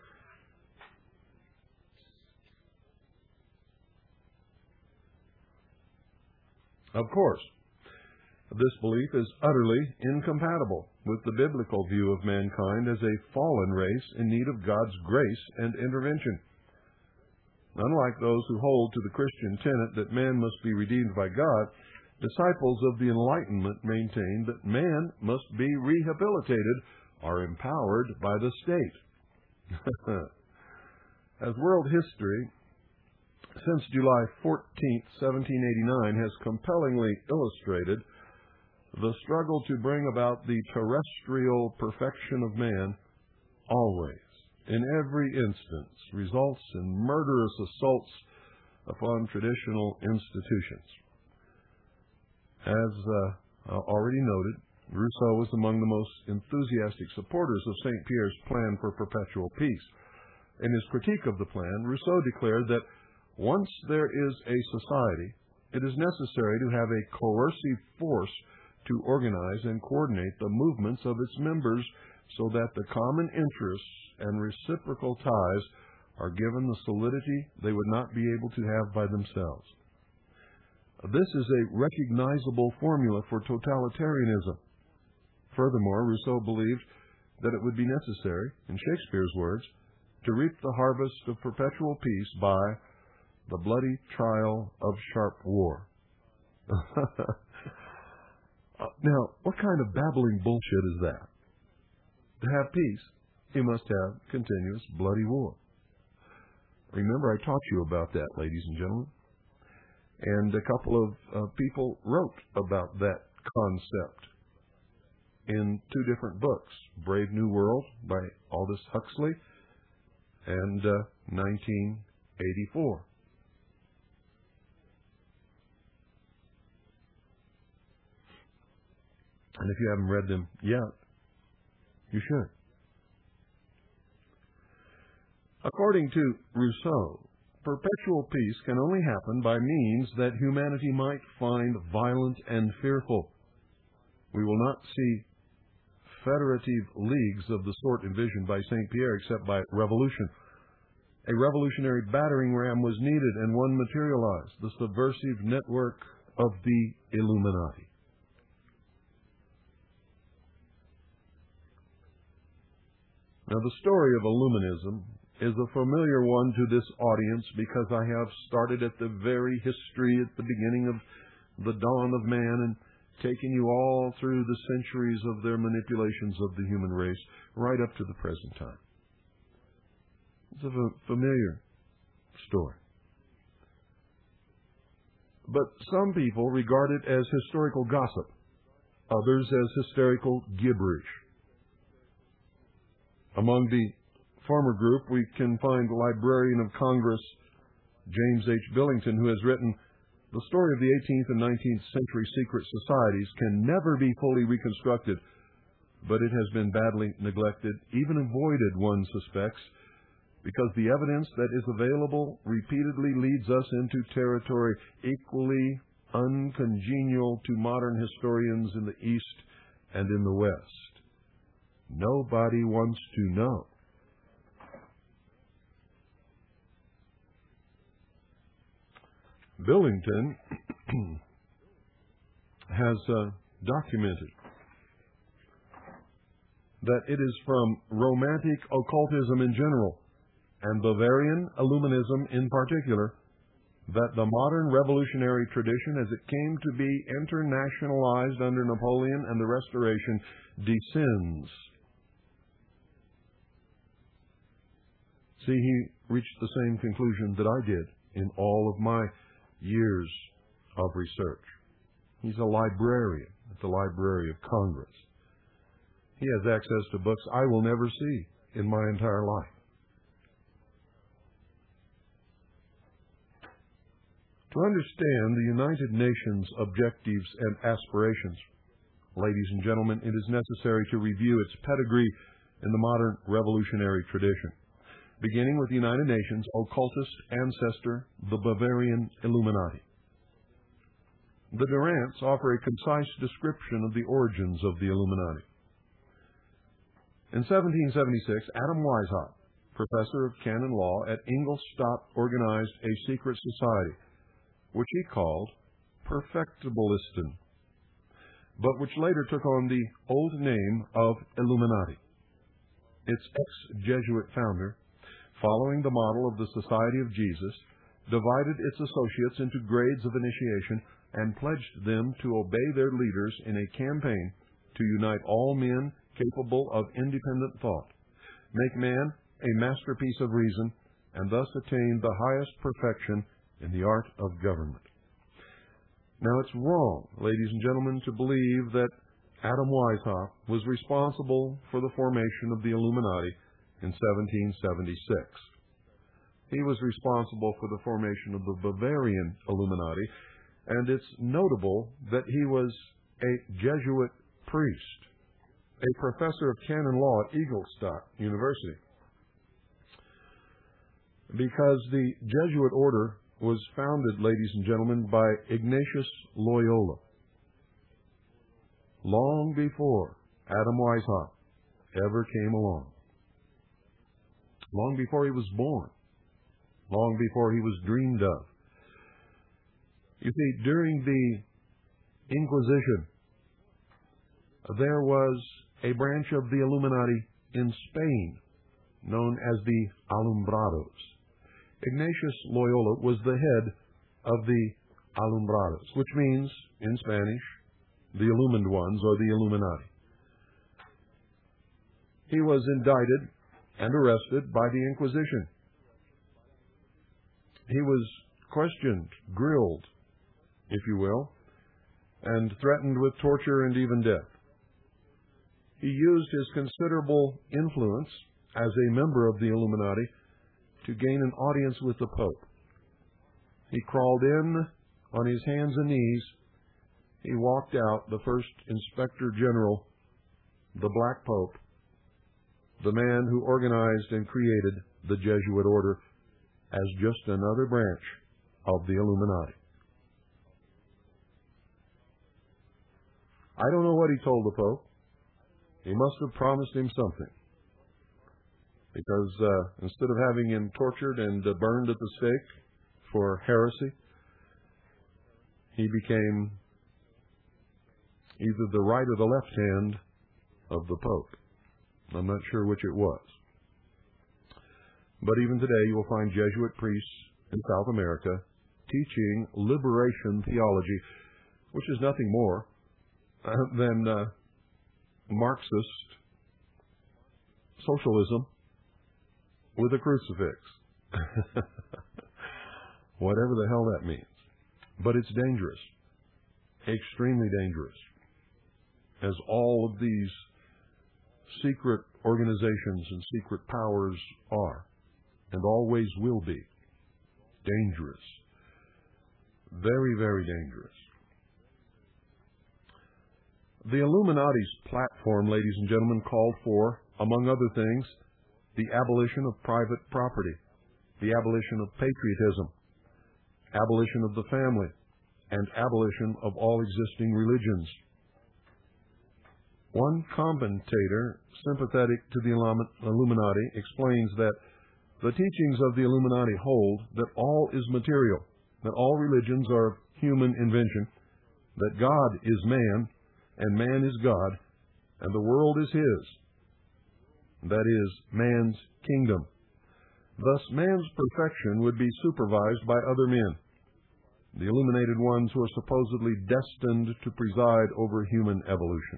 A: Of course, this belief is utterly incompatible with the biblical view of mankind as a fallen race in need of God's grace and intervention. Unlike those who hold to the Christian tenet that man must be redeemed by God, disciples of the Enlightenment maintain that man must be rehabilitated or empowered by the state. As world history since July fourteenth, seventeen eighty-nine, has compellingly illustrated, the struggle to bring about the terrestrial perfection of man always, in every instance, results in murderous assaults upon traditional institutions. As uh, already noted, Rousseau was among the most enthusiastic supporters of Saint Pierre's plan for perpetual peace. In his critique of the plan, Rousseau declared that once there is a society, it is necessary to have a coercive force to organize and coordinate the movements of its members so that the common interests and reciprocal ties are given the solidity they would not be able to have by themselves. This is a recognizable formula for totalitarianism. Furthermore, Rousseau believed that it would be necessary, in Shakespeare's words, to reap the harvest of perpetual peace by the bloody trial of sharp war. Now, what kind of babbling bullshit is that? To have peace, you must have continuous bloody war. Remember, I taught you about that, ladies and gentlemen. And a couple of uh, people wrote about that concept in two different books, Brave New World by Aldous Huxley and uh, nineteen eighty-four. And if you haven't read them yet, you should. According to Rousseau, perpetual peace can only happen by means that humanity might find violent and fearful. We will not see federative leagues of the sort envisioned by Saint Pierre except by revolution. A revolutionary battering ram was needed, and one materialized, the subversive network of the Illuminati. Now, the story of Illuminism is a familiar one to this audience because I have started at the very history, at the beginning of the dawn of man, and taken you all through the centuries of their manipulations of the human race, right up to the present time. It's a familiar story. But some people regard it as historical gossip, others as hysterical gibberish. Among the former group, we can find the Librarian of Congress, James H. Billington, who has written, "The story of the eighteenth and nineteenth century secret societies can never be fully reconstructed, but it has been badly neglected, even avoided, one suspects, because the evidence that is available repeatedly leads us into territory equally uncongenial to modern historians in the East and in the West. Nobody wants to know." Billington has uh, documented that it is from Romantic occultism in general and Bavarian Illuminism in particular that the modern revolutionary tradition, as it came to be internationalized under Napoleon and the Restoration, descends. See, he reached the same conclusion that I did in all of my years of research. He's a librarian at the Library of Congress. He has access to books I will never see in my entire life. To understand the United Nations objectives and aspirations, ladies and gentlemen, it is necessary to review its pedigree in the modern revolutionary tradition, beginning with the United Nations occultist ancestor, the Bavarian Illuminati. The Durants offer a concise description of the origins of the Illuminati. In seventeen seventy-six, Adam Weishaupt, professor of canon law at Ingolstadt, organized a secret society, which he called Perfectibilisten, but which later took on the old name of Illuminati. Its ex-Jesuit founder, following the model of the Society of Jesus, divided its associates into grades of initiation and pledged them to obey their leaders in a campaign to unite all men capable of independent thought, make man a masterpiece of reason, and thus attain the highest perfection in the art of government. Now, it's wrong, ladies and gentlemen, to believe that Adam Weishaupt was responsible for the formation of the Illuminati in seventeen seventy-six. He was responsible for the formation of the Bavarian Illuminati, and it's notable that he was a Jesuit priest, a professor of canon law at Ingolstadt University, because the Jesuit order was founded, ladies and gentlemen, by Ignatius Loyola, long before Adam Weishaupt ever came along, long before he was born, long before he was dreamed of. You see, during the Inquisition, there was a branch of the Illuminati in Spain known as the Alumbrados. Ignatius Loyola was the head of the Alumbrados, which means, in Spanish, the illumined ones, or the Illuminati. He was indicted and arrested by the Inquisition. He was questioned, grilled, if you will, and threatened with torture and even death. He used his considerable influence as a member of the Illuminati to gain an audience with the Pope. He crawled in on his hands and knees. He walked out the first Inspector General, the Black Pope, the man who organized and created the Jesuit order, as just another branch of the Illuminati. I don't know what he told the Pope. He must have promised him something, because uh, instead of having him tortured and uh, burned at the stake for heresy, he became either the right or the left hand of the Pope. I'm not sure which it was. But even today you will find Jesuit priests in South America teaching liberation theology, which is nothing more uh, than uh, Marxist socialism with a crucifix. Whatever the hell that means. But it's dangerous. Extremely dangerous. As all of these secret organizations and secret powers are, and always will be. Dangerous. Very, very dangerous. The Illuminati's platform, ladies and gentlemen, called for, among other things, the abolition of private property, the abolition of patriotism, abolition of the family, and abolition of all existing religions. One commentator sympathetic to the Illuminati explains that the teachings of the Illuminati hold that all is material, that all religions are human invention, that God is man, and man is God, and the world is his. That is, man's kingdom. Thus, man's perfection would be supervised by other men, the illuminated ones who are supposedly destined to preside over human evolution.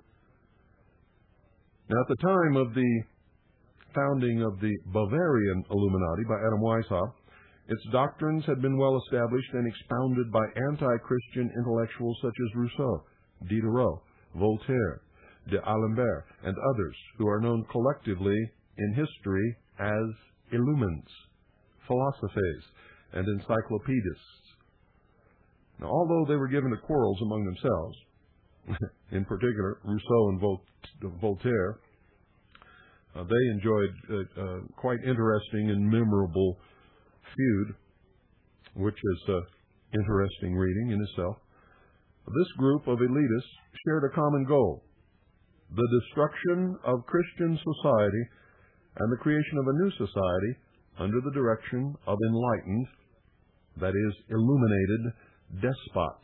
A: Now, at the time of the founding of the Bavarian Illuminati by Adam Weishaupt, its doctrines had been well established and expounded by anti-Christian intellectuals such as Rousseau, Diderot, Voltaire, D'Alembert, and others who are known collectively in history as illumines, philosophes, and encyclopedists. Now, although they were given to quarrels among themselves, in particular Rousseau and Vol Voltaire, uh, they enjoyed uh, uh, quite interesting and memorable feud, which is uh, interesting reading in itself. This group of elitists shared a common goal: the destruction of Christian society and the creation of a new society under the direction of enlightened, that is, illuminated despots.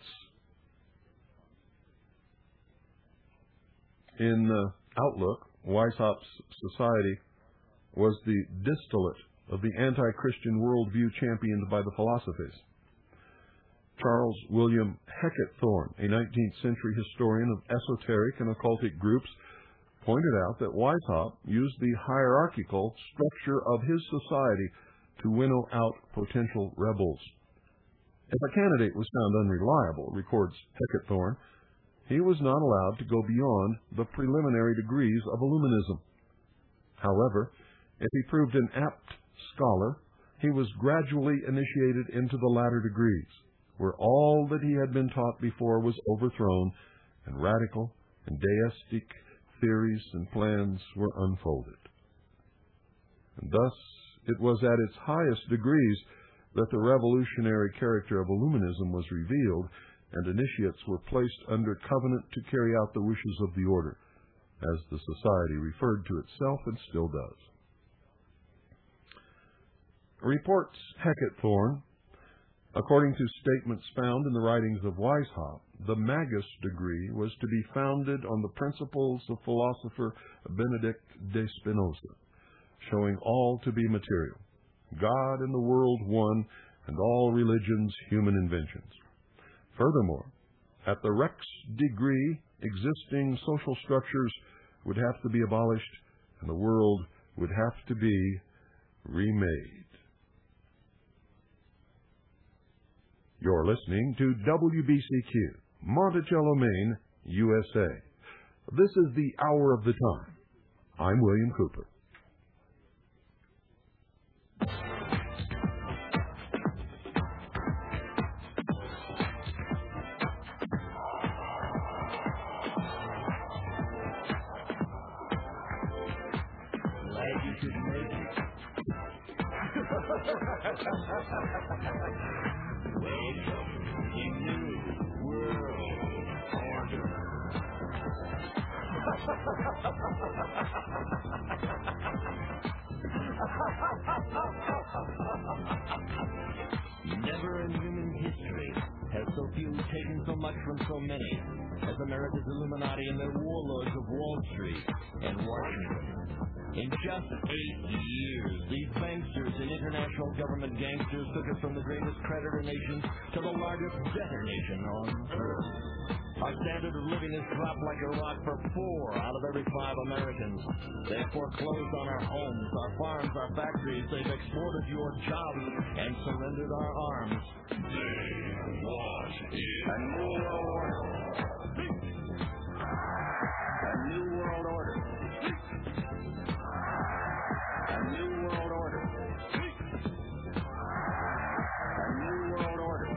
A: In uh, outlook, Weishaupt's society was the distillate of the anti-Christian worldview championed by the philosophies. Charles William Hackett Thorne, a nineteenth century historian of esoteric and occultic groups, pointed out that Weishaupt used the hierarchical structure of his society to winnow out potential rebels. If a candidate was found unreliable, records Hackett Thorne, he was not allowed to go beyond the preliminary degrees of Illuminism. However, if he proved an apt scholar, he was gradually initiated into the latter degrees, where all that he had been taught before was overthrown, and radical and deistic theories and plans were unfolded. And thus, it was at its highest degrees that the revolutionary character of Illuminism was revealed, and initiates were placed under covenant to carry out the wishes of the order, as the society referred to itself and still does. Reports Hackett Thorne, according to statements found in the writings of Weishaupt, the Magus degree was to be founded on the principles of philosopher Benedict de Spinoza, showing all to be material, God and the world one, and all religions human inventions. Furthermore, at the Rex degree, existing social structures would have to be abolished, and the world would have to be remade. You're listening to W B C Q, Monticello, Maine, U S A. This is the Hour of the Time. I'm William Cooper.
B: Never in human history has so few taken so much from so many. as America's Illuminati and their warlords of Wall Street and Washington. In just eight years, these banksters and international government gangsters took us from the greatest creditor nation to the largest debtor nation on earth. Our standard of living has dropped like a rock for four out of every five Americans. They have foreclosed on our homes, our farms, our factories. They've exported your jobs and surrendered our arms. They want it. A new world order. A new world order. A new world order. A new world order.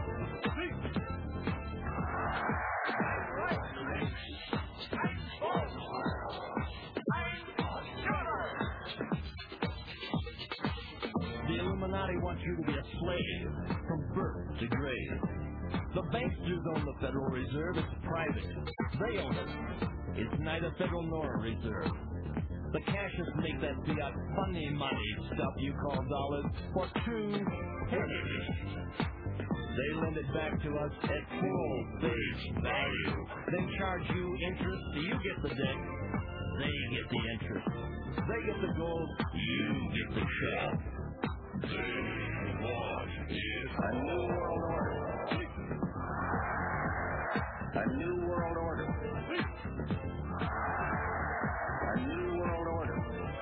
B: The Illuminati wants you to be a slave from birth to grave. The banksters own the Federal Reserve. It's private. They own it. It's neither federal nor a reserve. The cashiers make that fiat funny money stuff you call dollars for two pennies. They lend it back to us at full face value. Then charge you interest. You get the debt. They get the interest. They get the gold. You get the check. They want it. A new world order. A new world order. A new world order.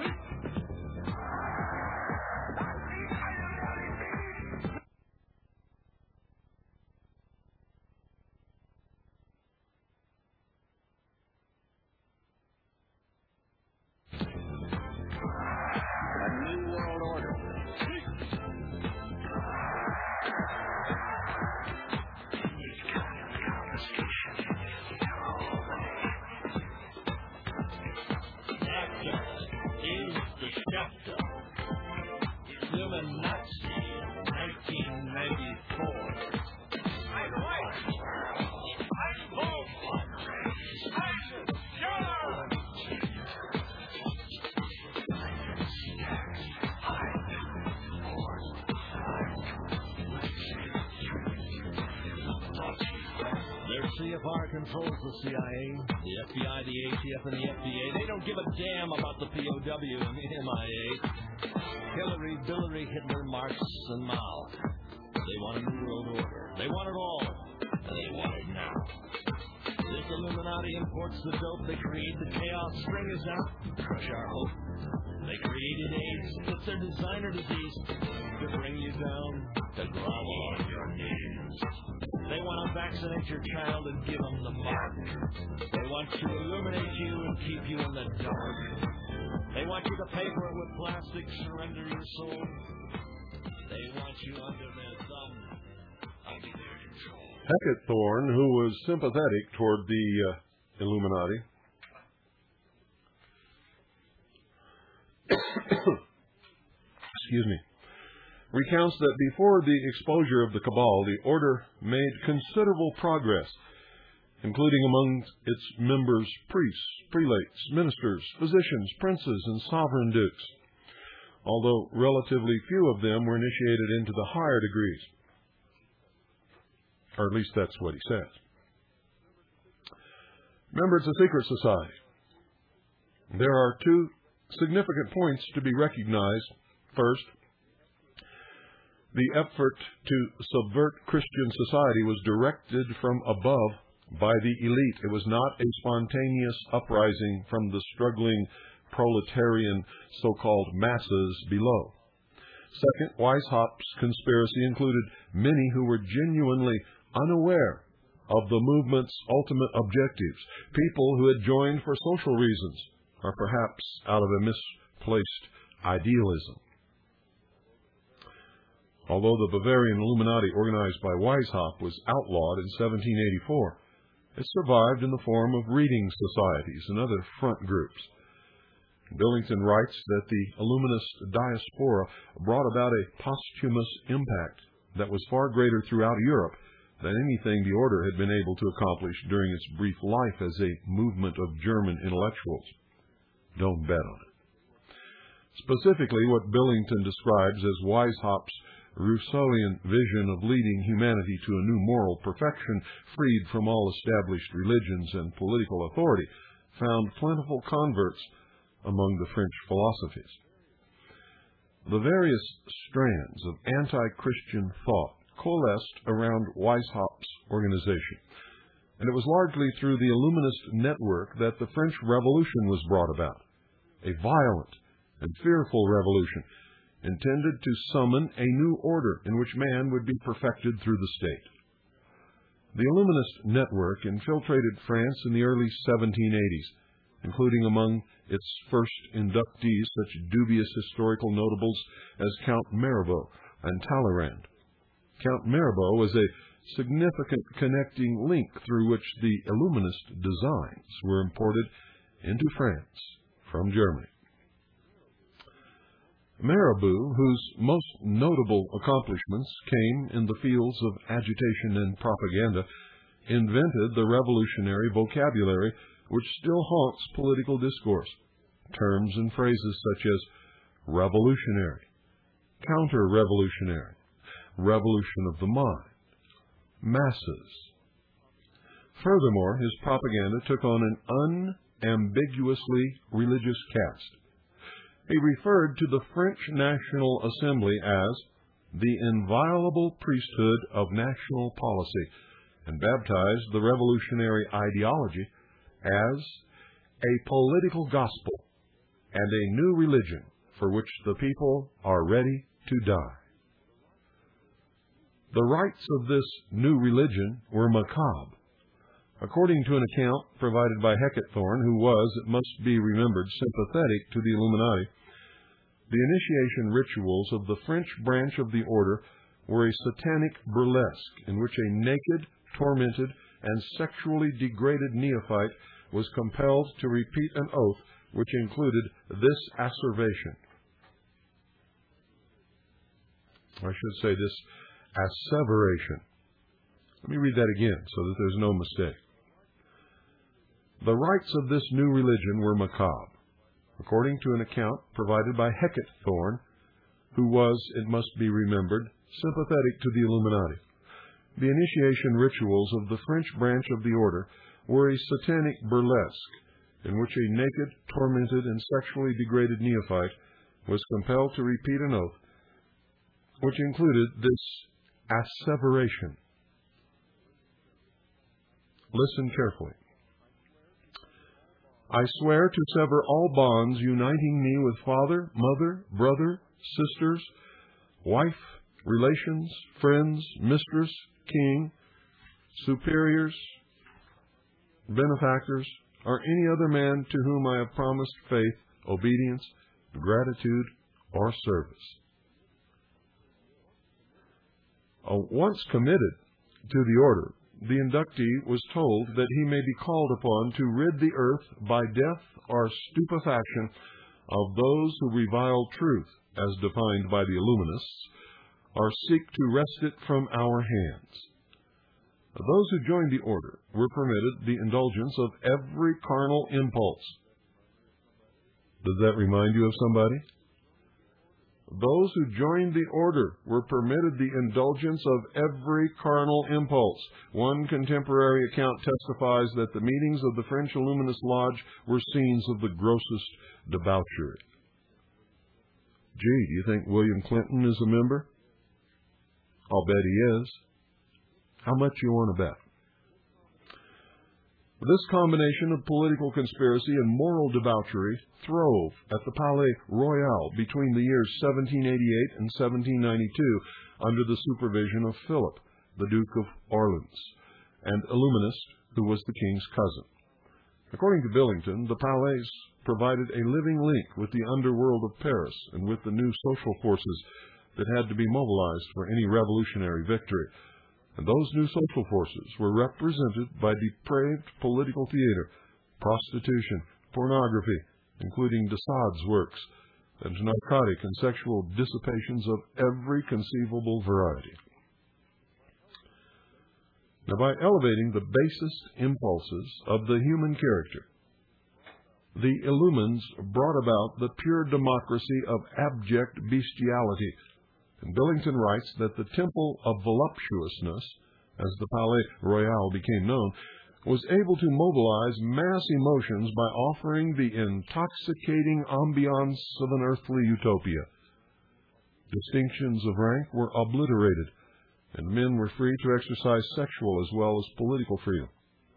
B: A new world order. C F R controls the C I A, the F B I, the A T F, and the F D A. They don't give a damn about the P O W and the M I A. Hillary, Billary, Hitler, Marx, and Mao. They want a new world order. They want it all. And they want it now. This Illuminati imports the dope. They create the chaos. Spring is out. Crush our hope. They created AIDS. It's their designer disease. To bring you down, to grovel on your knees. They want to vaccinate your child and give them the mark. They want to illuminate you and keep you in the dark. They want you to pay for it with plastic, surrender your soul. They want you under their thumb, under their control.
A: Hackett Thorne, who was sympathetic toward the uh, Illuminati, excuse me, recounts that before the exposure of the cabal, the order made considerable progress, including among its members priests, prelates, ministers, physicians, princes, and sovereign dukes, although relatively few of them were initiated into the higher degrees. Or at least that's what he says. Remember, it's a secret society. There are two significant points to be recognized. First, the effort to subvert Christian society was directed from above by the elite. It was not a spontaneous uprising from the struggling proletarian so-called masses below. Second, Weishaupt's conspiracy included many who were genuinely unaware of the movement's ultimate objectives, people who had joined for social reasons, or perhaps out of a misplaced idealism. Although the Bavarian Illuminati organized by Weishaupt was outlawed in seventeen eighty-four, it survived in the form of reading societies and other front groups. Billington writes that the Illuminist diaspora brought about a posthumous impact that was far greater throughout Europe than anything the order had been able to accomplish during its brief life as a movement of German intellectuals. Don't bet on it. Specifically, what Billington describes as Weishaupt's Rousseauian vision of leading humanity to a new moral perfection, freed from all established religions and political authority, found plentiful converts among the French philosophies. The various strands of anti-Christian thought coalesced around Weishaupt's organization, and it was largely through the Illuminist network that the French Revolution was brought about, a violent and fearful revolution intended to summon a new order in which man would be perfected through the state. The Illuminist network infiltrated France in the early seventeen eighties, including among its first inductees such dubious historical notables as Count Mirabeau and Talleyrand. Count Mirabeau was a significant connecting link through which the Illuminist designs were imported into France from Germany. Mirabeau, whose most notable accomplishments came in the fields of agitation and propaganda, invented the revolutionary vocabulary which still haunts political discourse, terms and phrases such as revolutionary, counter-revolutionary, revolution of the mind, masses. Furthermore, his propaganda took on an unambiguously religious cast. He referred to the French National Assembly as the inviolable priesthood of national policy, and baptized the revolutionary ideology as a political gospel and a new religion for which the people are ready to die. The rites of this new religion were macabre. According to an account provided by Heckett-Thorne, who was, it must be remembered, sympathetic to the Illuminati, the initiation rituals of the French branch of the order were a satanic burlesque in which a naked, tormented, and sexually degraded neophyte was compelled to repeat an oath which included this asseveration. I should say this asseveration. Let me read that again so that there's no mistake. The rites of this new religion were macabre, according to an account provided by Heckett-Thorne, who was, it must be remembered, sympathetic to the Illuminati. The initiation rituals of the French branch of the order were a satanic burlesque in which a naked, tormented, and sexually degraded neophyte was compelled to repeat an oath which included this asseveration. Listen carefully. I swear to sever all bonds uniting me with father, mother, brother, sisters, wife, relations, friends, mistress, king, superiors, benefactors, or any other man to whom I have promised faith, obedience, gratitude, or service. Uh, once committed to the order, the inductee was told that he may be called upon to rid the earth by death or stupefaction of those who revile truth, as defined by the Illuminists, or seek to wrest it from our hands. Those who joined the order were permitted the indulgence of every carnal impulse. Does that remind you of somebody? Those who joined the order were permitted the indulgence of every carnal impulse. One contemporary account testifies that the meetings of the French Illuminist Lodge were scenes of the grossest debauchery. Gee, do you think William Clinton is a member? I'll bet he is. How much you want to bet? This combination of political conspiracy and moral debauchery throve at the Palais Royal between the years seventeen eighty-eight and seventeen ninety-two under the supervision of Philip, the Duke of Orleans, an Illuminist who was the king's cousin. According to Billington, the Palais provided a living link with the underworld of Paris and with the new social forces that had to be mobilized for any revolutionary victory. And those new social forces were represented by depraved political theater, prostitution, pornography, including de Sade's works, and narcotic and sexual dissipations of every conceivable variety. Now, by elevating the basest impulses of the human character, the Illumines brought about the pure democracy of abject bestiality, And Billington writes that the Temple of Voluptuousness, as the Palais Royal became known, was able to mobilize mass emotions by offering the intoxicating ambiance of an earthly utopia. Distinctions of rank were obliterated, and men were free to exercise sexual as well as political freedom.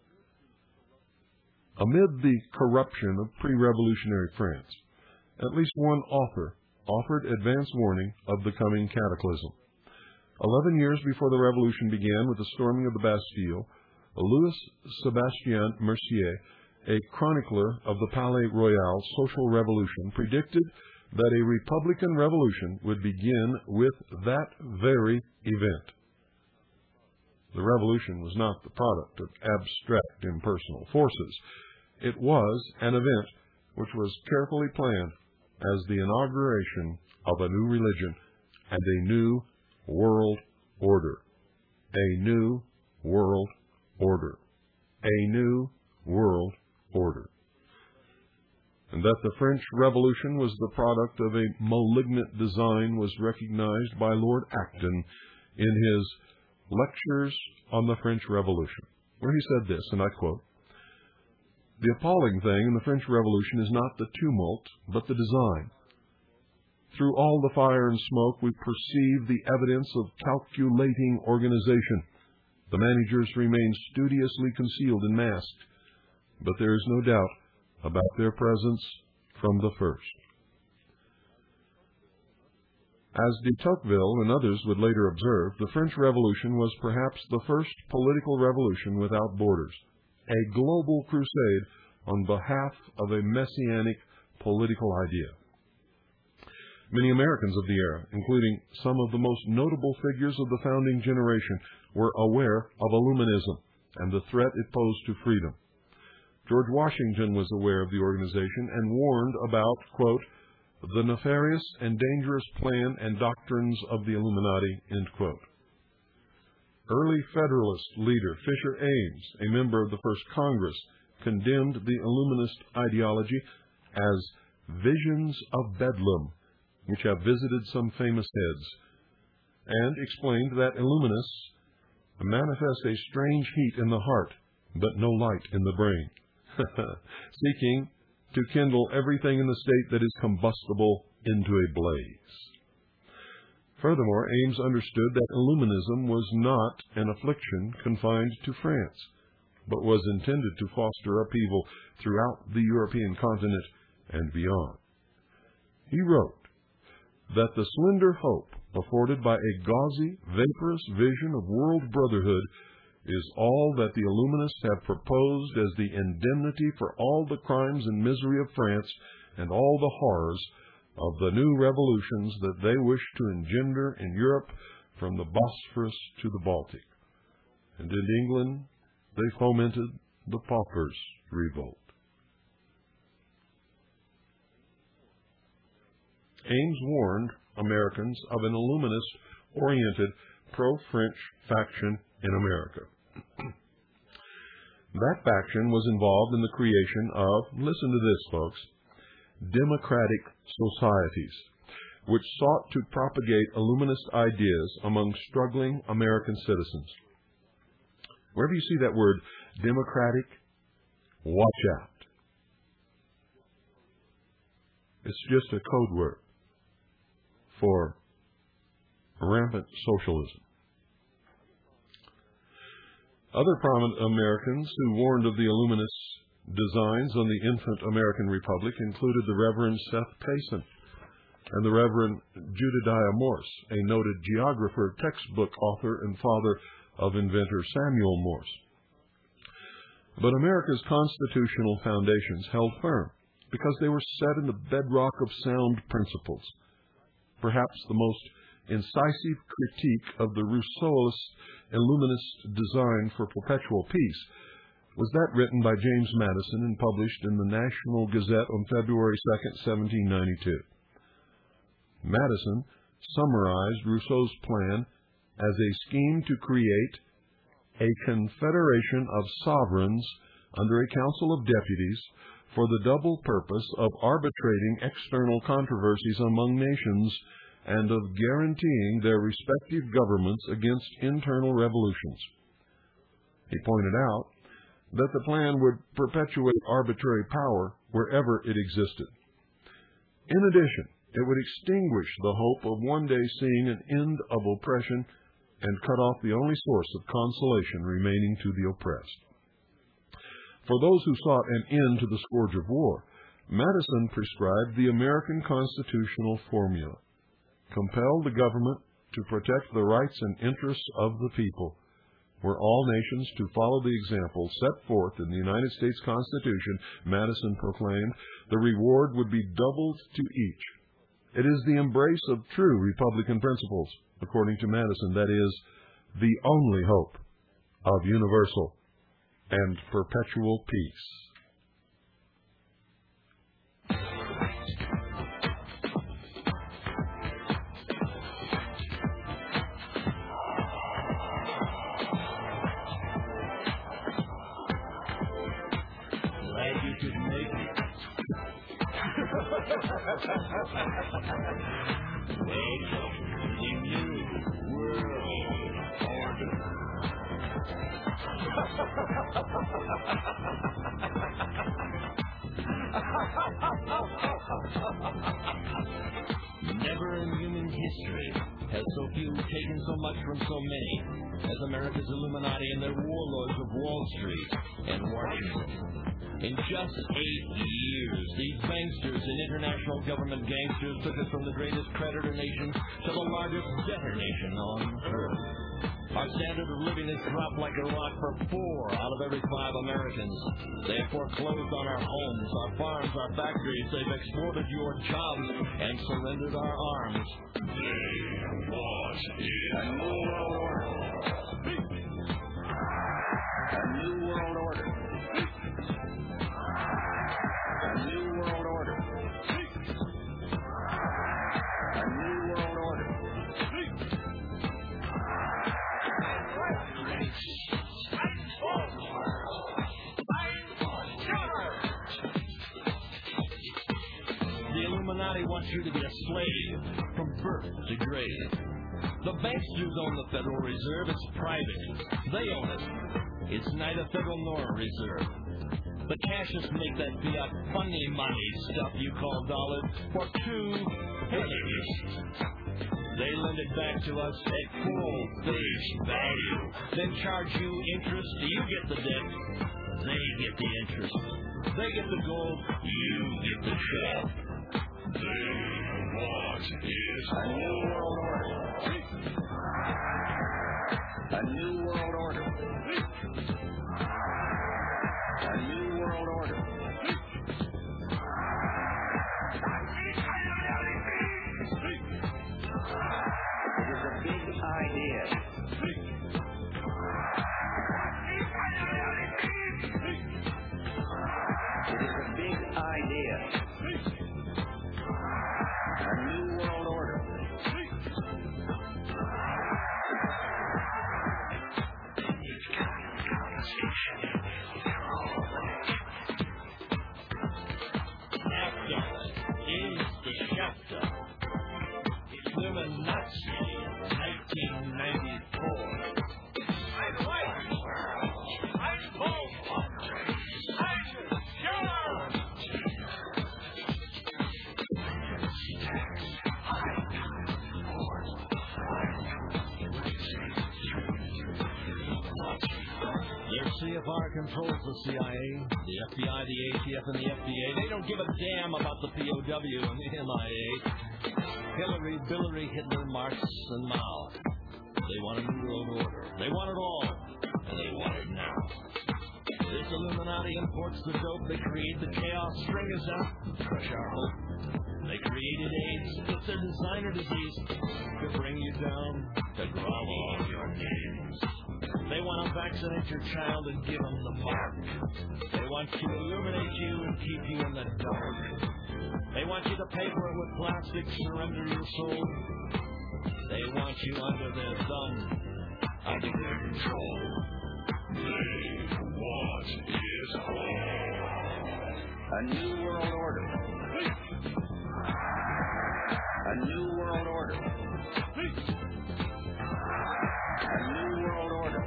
A: Amid the corruption of pre-revolutionary France, at least one author offered advance warning of the coming cataclysm. Eleven years before the revolution began with the storming of the Bastille, Louis Sébastien Mercier, a chronicler of the Palais Royal social revolution, predicted that a Republican revolution would begin with that very event. The revolution was not the product of abstract impersonal forces. It was an event which was carefully planned as the inauguration of a new religion and a new world order. A new world order. A new world order. And that the French Revolution was the product of a malignant design was recognized by Lord Acton in his Lectures on the French Revolution, where he said this, and I quote, "The appalling thing in the French Revolution is not the tumult, but the design. Through all the fire and smoke, we perceive the evidence of calculating organization. The managers remain studiously concealed and masked, but there is no doubt about their presence from the first." As de Tocqueville and others would later observe, the French Revolution was perhaps the first political revolution without borders, a global crusade on behalf of a messianic political idea. Many Americans of the era, including some of the most notable figures of the founding generation, were aware of Illuminism and the threat it posed to freedom. George Washington was aware of the organization and warned about, quote, "the nefarious and dangerous plan and doctrines of the Illuminati," end quote. Early Federalist leader Fisher Ames, a member of the First Congress, condemned the Illuminist ideology as visions of Bedlam, which have visited some famous heads, and explained that Illuminists manifest a strange heat in the heart, but no light in the brain, seeking to kindle everything in the state that is combustible into a blaze. Furthermore, Ames understood that Illuminism was not an affliction confined to France, but was intended to foster upheaval throughout the European continent and beyond. He wrote that the slender hope afforded by a gauzy, vaporous vision of world brotherhood is all that the Illuminists have proposed as the indemnity for all the crimes and misery of France and all the horrors of the new revolutions that they wish to engender in Europe from the Bosphorus to the Baltic. And in England, they fomented the Paupers' Revolt. Ames warned Americans of an Illuminist-oriented pro-French faction in America. That faction was involved in the creation of, listen to this, folks, democratic societies, which sought to propagate Illuminist ideas among struggling American citizens. Wherever you see that word, democratic, watch out. It's just a code word for rampant socialism. Other prominent Americans who warned of the Illuminists' designs on the infant American Republic included the Reverend Seth Payson and the Reverend Judediah Morse, a noted geographer, textbook author, and father of inventor Samuel Morse. But America's constitutional foundations held firm because they were set in the bedrock of sound principles. Perhaps the most incisive critique of the Rousseauist Illuminist design for perpetual peace was that written by James Madison and published in the National Gazette on February second, seventeen ninety-two. Madison summarized Rousseau's plan as a scheme to create a confederation of sovereigns under a council of deputies for the double purpose of arbitrating external controversies among nations and of guaranteeing their respective governments against internal revolutions. He pointed out that the plan would perpetuate arbitrary power wherever it existed. In addition, it would extinguish the hope of one day seeing an end of oppression and cut off the only source of consolation remaining to the oppressed. For those who sought an end to the scourge of war, Madison prescribed the American constitutional formula: compel the government to protect the rights and interests of the people. Were all nations to follow the example set forth in the United States Constitution, Madison proclaimed, the reward would be doubled to each. It is the embrace of true Republican principles, according to Madison, that is the only hope of universal and perpetual peace.
B: Welcome to the New World Order. Never in human history has so few taken so much from so many as America's Illuminati and their warlords of Wall Street and Washington. In just eight years, these banksters and international government gangsters took us from the greatest creditor nation to the largest debtor nation on earth. Our standard of living has dropped like a rock for four out of every five Americans. They have foreclosed on our homes, our farms, our factories. They've exported your jobs and surrendered our arms. They want it. A new world order. A new world order. A new world order. A new world order. The Illuminati wants you to be a slave from birth to grave. The banksters own the Federal Reserve. It's private. They own it. It's neither federal nor a reserve. The cashists make that fiat funny money stuff you call dollars for two pennies. They lend it back to us at full face value, then charge you interest. You get the debt. They get the interest. They get the gold. You get the shell. They want is a new world order. A new world order. A new world order. It is a big idea. It is a big idea. A new world order. It's coming conversation. NAFTA is the chapter. Illuminati, nineteen ninety-four. I'm white. I'm bold. I'm sure. Their C F R controls the C I A, the F B I, the A T F, and the F D A. They don't give a damn about the P O W and the M I A. Hillary, Billary, Hitler, Marx, and Mao. They want a new world order. They want it all, and they want it now. This Illuminati imports the dope. They create the chaos, string us out, crush our hope. They created AIDS. It's their designer disease to bring you down, to grovel on your knees. They want to vaccinate your child and give them the mark. They want to illuminate you and keep you in the dark. They want you to pay for it with plastic, surrender your soul. They want you under their thumb, under their control. They want is all. A new world order. A A new world order. A new world order.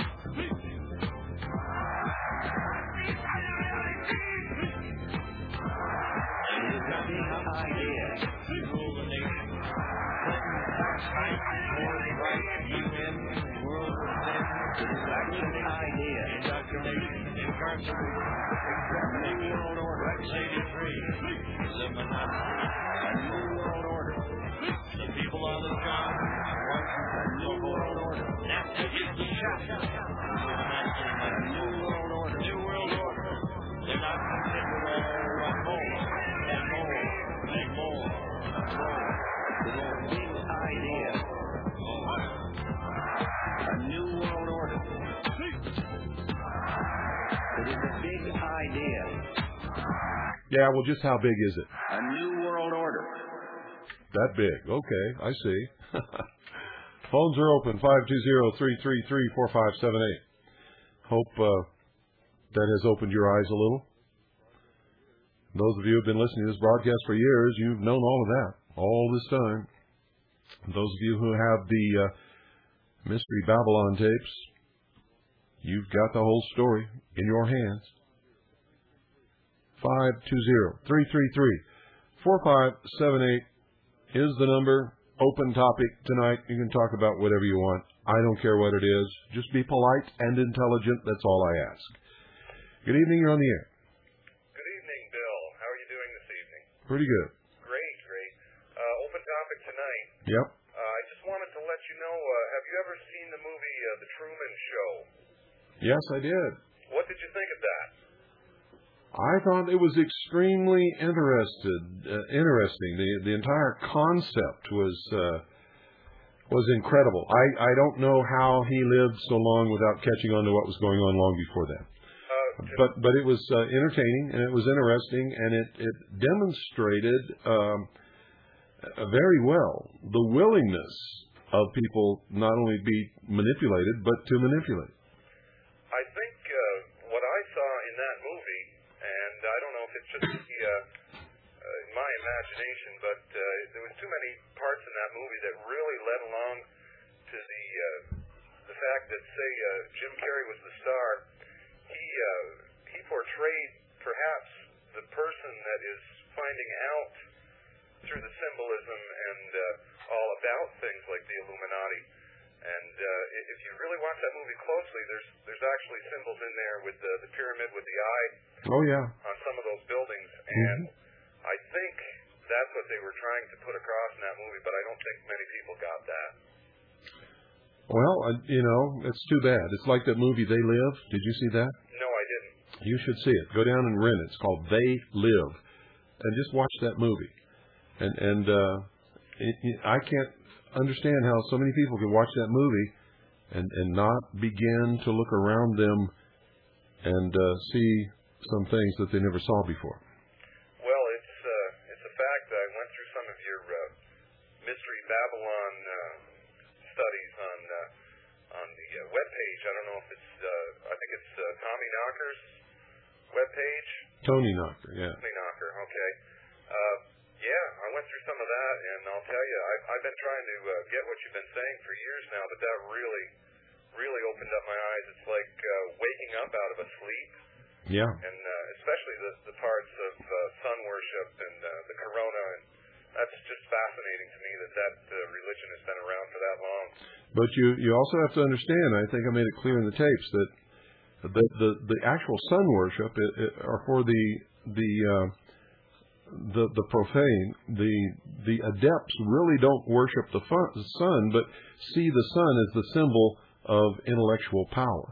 B: And it's a big idea to rule the nation. Fight for the right U N world standards. It's actually an idea. Indoctrination, incarceration, extermination, new world order. eighty-three. Illuminati. A new world order. The people on the job. A new world order. NAFTA is the shot. A new world order. New world order. They're not content with all one more and more and more and more. It's a big idea. A new world order. It is a big idea.
A: Yeah, well, just how big is it?
B: A new world order.
A: That big. Okay, I see. Phones are open, five two zero, three three three, four five seven eight. Hope uh, that has opened your eyes a little. Those of you who have been listening to this broadcast for years, you've known all of that, all this time. Those of you who have the uh, Mystery Babylon tapes, you've got the whole story in your hands. five two zero, three three three, four five seven eight is the number. Open topic tonight. You can talk about whatever you want. I don't care what it is. Just be polite and intelligent. That's all I ask. Good evening. You're on the air.
C: Good evening, Bill. How are you doing this evening?
A: Pretty good.
C: Great, great. Uh, open topic tonight.
A: Yep.
C: Uh, I just wanted to let you know, uh, have you ever seen the movie uh, The Truman Show?
A: Yes, I did.
C: What did you think of that?
A: I thought it was extremely interested, uh, interesting. The the entire concept was uh, was incredible. I, I don't know how he lived so long without catching on to what was going on long before that.
C: Uh,
A: But but it was uh, entertaining and it was interesting and it it demonstrated um, uh, very well the willingness of people not only be manipulated but to manipulate.
C: I think uh, what I saw in that movie, and I don't know if it's just the, uh, uh, in my imagination, but uh, there was too many parts in that movie that really led along to the uh, the fact that, say, uh, Jim Carrey was the star. He uh, he portrayed perhaps the person that is finding out through the symbolism and uh, all about things like the Illuminati. And uh, if you really watch that movie closely, there's there's actually symbols in there with the, the pyramid with the eye.
A: Oh yeah.
C: On some of those buildings,
A: mm-hmm.
C: and I think that's what they were trying to put across in that movie. But I don't think many people got that.
A: Well, uh, you know, it's too bad. It's like that movie They Live. Did you see that?
C: No, I didn't.
A: You should see it. Go down and rent it. It's called They Live, and just watch that movie. And and uh, it, it, I can't understand how so many people can watch that movie and and not begin to look around them and uh, see some things that they never saw before.
C: Well, it's uh, it's a fact. I went through some of your uh, Mystery Babylon uh, studies on uh, on the uh, web page. I don't know if it's uh, I think it's uh, Tommy Knocker's web page.
A: Tony Knocker, yeah.
C: Tony Knocker, okay. Uh, Yeah, I went through some of that, and I'll tell you, I, I've been trying to uh, get what you've been saying for years now, but that really, really opened up my eyes. It's like uh, waking up out of a sleep.
A: Yeah.
C: And uh, especially the, the parts of uh, sun worship and uh, the corona, and that's just fascinating to me that that uh, religion has been around for that long.
A: But you, you also have to understand, I think I made it clear in the tapes, that the the, the actual sun worship it, it, are for the the uh, The, the profane, the the adepts really don't worship the, fun, the sun, but see the sun as the symbol of intellectual power.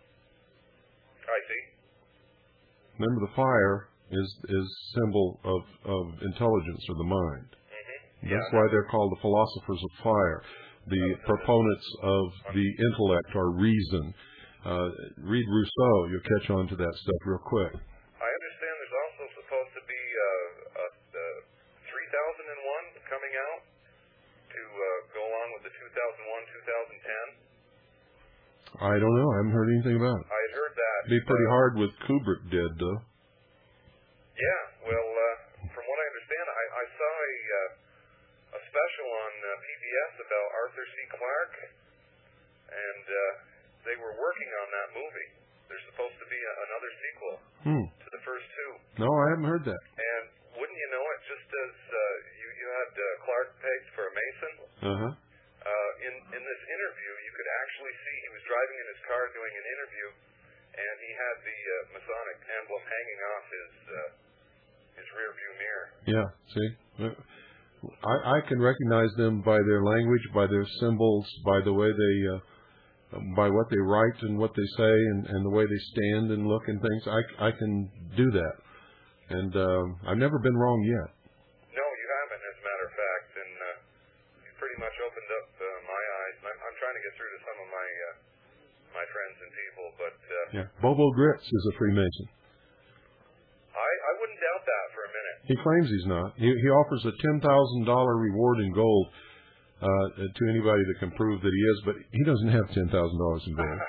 C: I see.
A: Remember, the fire is is symbol of, of intelligence or the mind.
C: Mm-hmm.
A: That's
C: yeah,
A: why they're called the philosophers of fire. The proponents of the intellect or reason. Uh, read Rousseau, you'll catch on to that stuff real quick.
C: I understand there's also supposed to be uh, a, a three thousand one coming out to uh, go along with the two thousand one two thousand ten.
A: I don't know. I haven't heard anything about it.
C: I had heard that.
A: It'd be pretty
C: uh,
A: hard with Kubrick dead, though.
C: Yeah, well, uh, from what I understand, I, I saw a, uh, a Arthur C. Clarke, and uh, they were working on that movie. There's supposed to be a, another sequel
A: hmm.
C: to the first two.
A: No, I haven't heard that.
C: And wouldn't you know it, just as uh, you, you had uh, Clarke pegged for a Mason,
A: Uh-huh.
C: uh, in, in this interview, you could actually see he was driving in his car doing an interview, and he had the uh, Masonic emblem hanging off his uh, his rear view mirror.
A: Yeah, see? I, I can recognize them by their language, by their symbols, by the way they, uh, by what they write and what they say, and, and the way they stand and look and things. I, I can do that. And uh, I've never been wrong yet.
C: No, you haven't, as a matter of fact. And uh, you pretty much opened up uh, my eyes. I'm, I'm trying to get through to some of my uh, my friends and people, but... Uh,
A: yeah. Bobo Gritz is a Freemason.
C: I, I wouldn't doubt that for a minute.
A: He claims he's not. He, he offers a ten thousand dollars reward in gold uh, to anybody that can prove that he is, but he doesn't have ten thousand dollars in gold.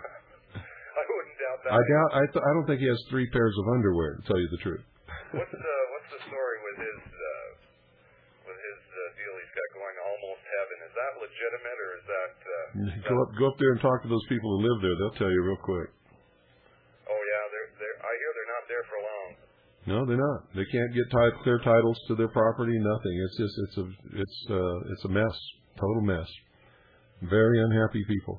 C: I wouldn't doubt that.
A: I doubt. I, th- I don't think he has three pairs of underwear, to tell you the truth.
C: What's uh, what's the story with his uh, with his uh, deal he's got going, Almost Heaven? Is that legitimate, or is that? Uh,
A: go up, go up there and talk to those people who live there. They'll tell you real quick.
C: Oh yeah, they're they're. I hear they're not there for long.
A: No, they're not. They can't get t- clear titles to their property. Nothing. It's just it's a it's uh, it's a mess. Total mess. Very unhappy people.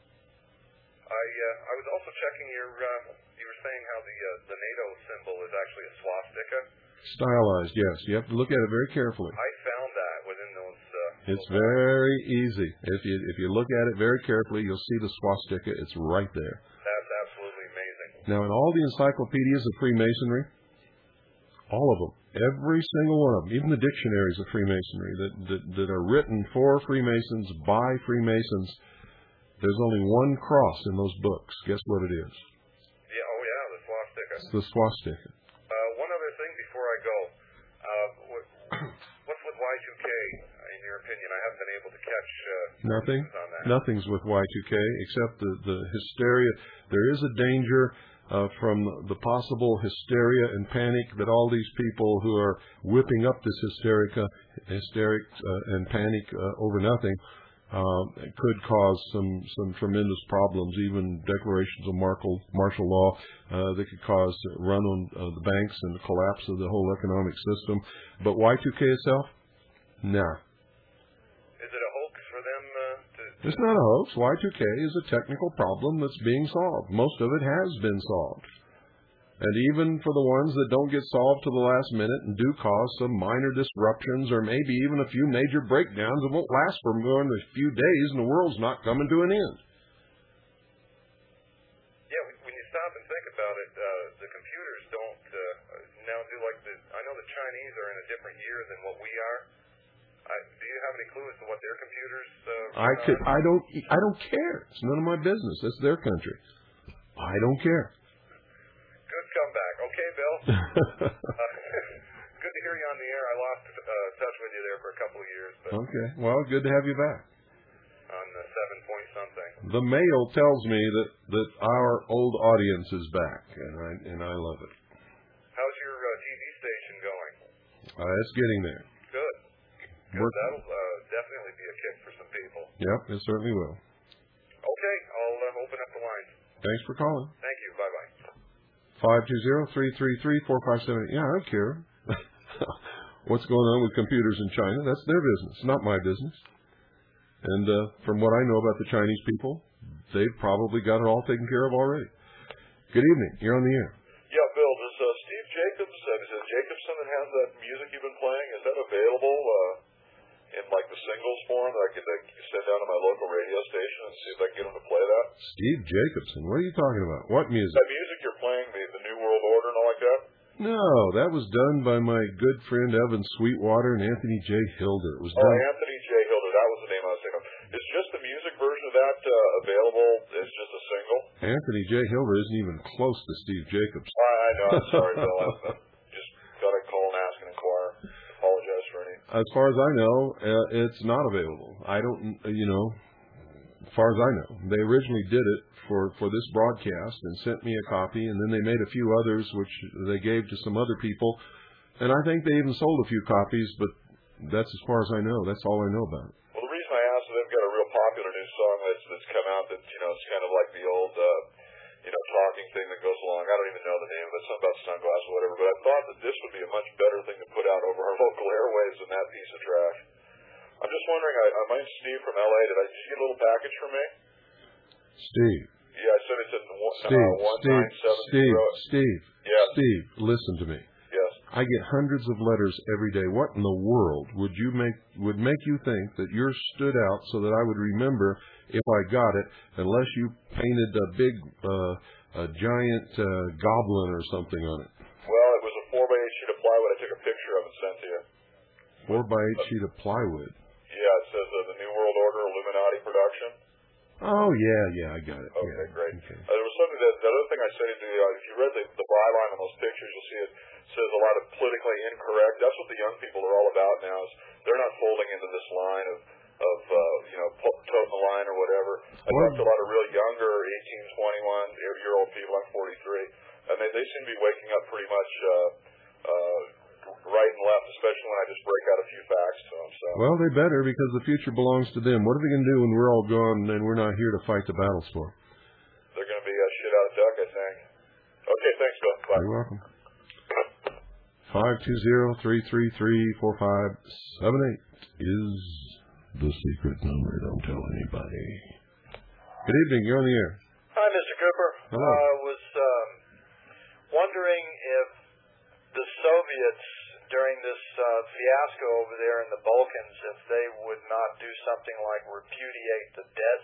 C: I uh, I was also checking your. Uh, you were saying how the uh, the NATO symbol is actually a swastika.
A: Stylized, yes. You have to look at it very carefully.
C: I found that within those. Uh,
A: it's
C: those
A: very easy. If you if you look at it very carefully, you'll see the swastika. It's right there.
C: That's absolutely amazing.
A: Now, in all the encyclopedias of Freemasonry, all of them, every single one of them, even the dictionaries of Freemasonry that that, that are written for Freemasons by Freemasons, there's only one cross in those books. Guess what it is?
C: Yeah. Oh yeah, the swastika.
A: It's the swastika.
C: Uh, one other thing before I go. Uh, what, what's with Y two K? In your opinion, I haven't been able to catch uh,
A: Nothing.
C: news on that.
A: Nothing's with Y two K except the, the hysteria. There is a danger uh, from the possible hysteria and panic that all these people who are whipping up this hysterica, hysteric uh, and panic uh, over nothing uh, could cause some some tremendous problems. Even declarations of martial martial law uh, that could cause a run on uh, the banks and the collapse of the whole economic system. But Y two K itself, nah.
C: Is it a hoax for them uh, to?
A: It's not a hoax. Y two K is a technical problem that's being solved. Most of it has been solved. And even for the ones that don't get solved to the last minute and do cause some minor disruptions or maybe even a few major breakdowns, it won't last for more than a few days and the world's not coming to an end.
C: Yeah, when you stop and think about it, uh, the computers don't uh, now do like the. I know the Chinese are in a different year than what we are. I, do you have any clue as to what their computers? Uh,
A: I could. I don't. I don't care. It's none of my business. It's their country. I don't care.
C: Good comeback. Okay, Bill. uh, good to hear you on the air. I lost uh, touch with you there for a couple of years, but
A: okay. Well, good to have you back.
C: on the seven point something.
A: The mail tells me that that our old audience is back, and I and I love it.
C: How's your uh, T V station going?
A: Uh, it's getting there.
C: Good. Good.
A: We're-
C: That'll uh, definitely be a kick for some people.
A: Yep, it certainly will.
C: Okay, I'll uh, open up the lines.
A: Thanks for calling.
C: Thank you. Bye bye.
A: Five two zero three three three four five seven eight. Yeah, I don't care. What's going on with computers in China? That's their business, not my business. And uh, from what I know about the Chinese people, they've probably got it all taken care of already. Good evening. You're on the air.
D: Yeah, Bill, does uh, Steve Jacobs, uh, is it Jacobson that has that music you've been playing, is that available uh, in like the singles form that I could uh, send down to my local radio station and see if I can get them to play that?
A: Steve Jacobson. What are you talking about? What music?
D: That music you're playing, the, the New World Order and all like that?
A: No, that was done by my good friend Evan Sweetwater and Anthony J. Hilder. It was
D: Oh,
A: done.
D: Anthony J. Hilder, that was the name I was thinking of. Is just the music version of that uh, available? It's just a single?
A: Anthony J. Hilder isn't even close to Steve Jacobs.
D: I, I know, I'm sorry, Bill. I, I just got to call and ask and inquire. Apologize for any.
A: As far as I know, uh, it's not available. I don't, uh, you know, as far as I know. They originally did it for, for this broadcast and sent me a copy, and then they made a few others, which they gave to some other people. And I think they even sold a few copies, but that's as far as I know. That's all I know about it.
D: Well, the reason I asked is they've got a that's come out that, you know, it's kind of like the old, uh, you know, talking thing that goes along. I don't even know the name of it. Something about sunglasses or whatever. But I thought that this would be a much better thing to put out over our local airwaves than that piece of trash. I'm just wondering, I, I mine's Steve from L A. Did I did you get a little package from me?
A: Steve.
D: Yeah, I said it's in one,
A: Steve,
D: uh, one
A: Steve,
D: nine seven
A: Steve,
D: zero.
A: Steve,
D: Yeah.
A: Steve, listen to me.
D: Yes.
A: I get hundreds of letters every day. What in the world would you make would make you think that yours stood out so that I would remember if I got it, unless you painted a big, uh, a giant uh, goblin or something on it?
D: Well, it was a four by eight sheet of plywood. I took a picture of it and sent to you.
A: Four by eight sheet of plywood.
D: Yeah, it says uh, the New World Order Illuminati production.
A: Oh yeah, yeah, I got it.
D: Okay,
A: yeah.
D: great.
A: Okay.
D: Uh, there was something that the other thing I said to you. Uh, if you read the, the byline on those pictures, you'll see it says a lot of politically incorrect. That's what the young people are all about now. Is they're not folding into this line of of uh, you know toting the line or whatever. I
A: Well,
D: talked to a lot of real younger eighteen, twenty-one year old people. I'm forty-three, and they they seem to be waking up pretty much. Uh, uh, right and left, especially when I just break out a few facts to them. So.
A: Well, they better, because the future belongs to them. What are they going to do when we're all gone and we're not here to fight the battles for?
D: They're going to be a shit out of duck, I think. Okay, thanks, Bill. Bye.
A: You're welcome. five two zero, three three three, four five seven eight is the secret number. Don't tell anybody. Good evening. You're on the air.
E: Hi, Mister Cooper.
A: Hello.
E: I was um, wondering if the Soviets, during this uh, fiasco over there in the Balkans, if they would not do something like repudiate the debt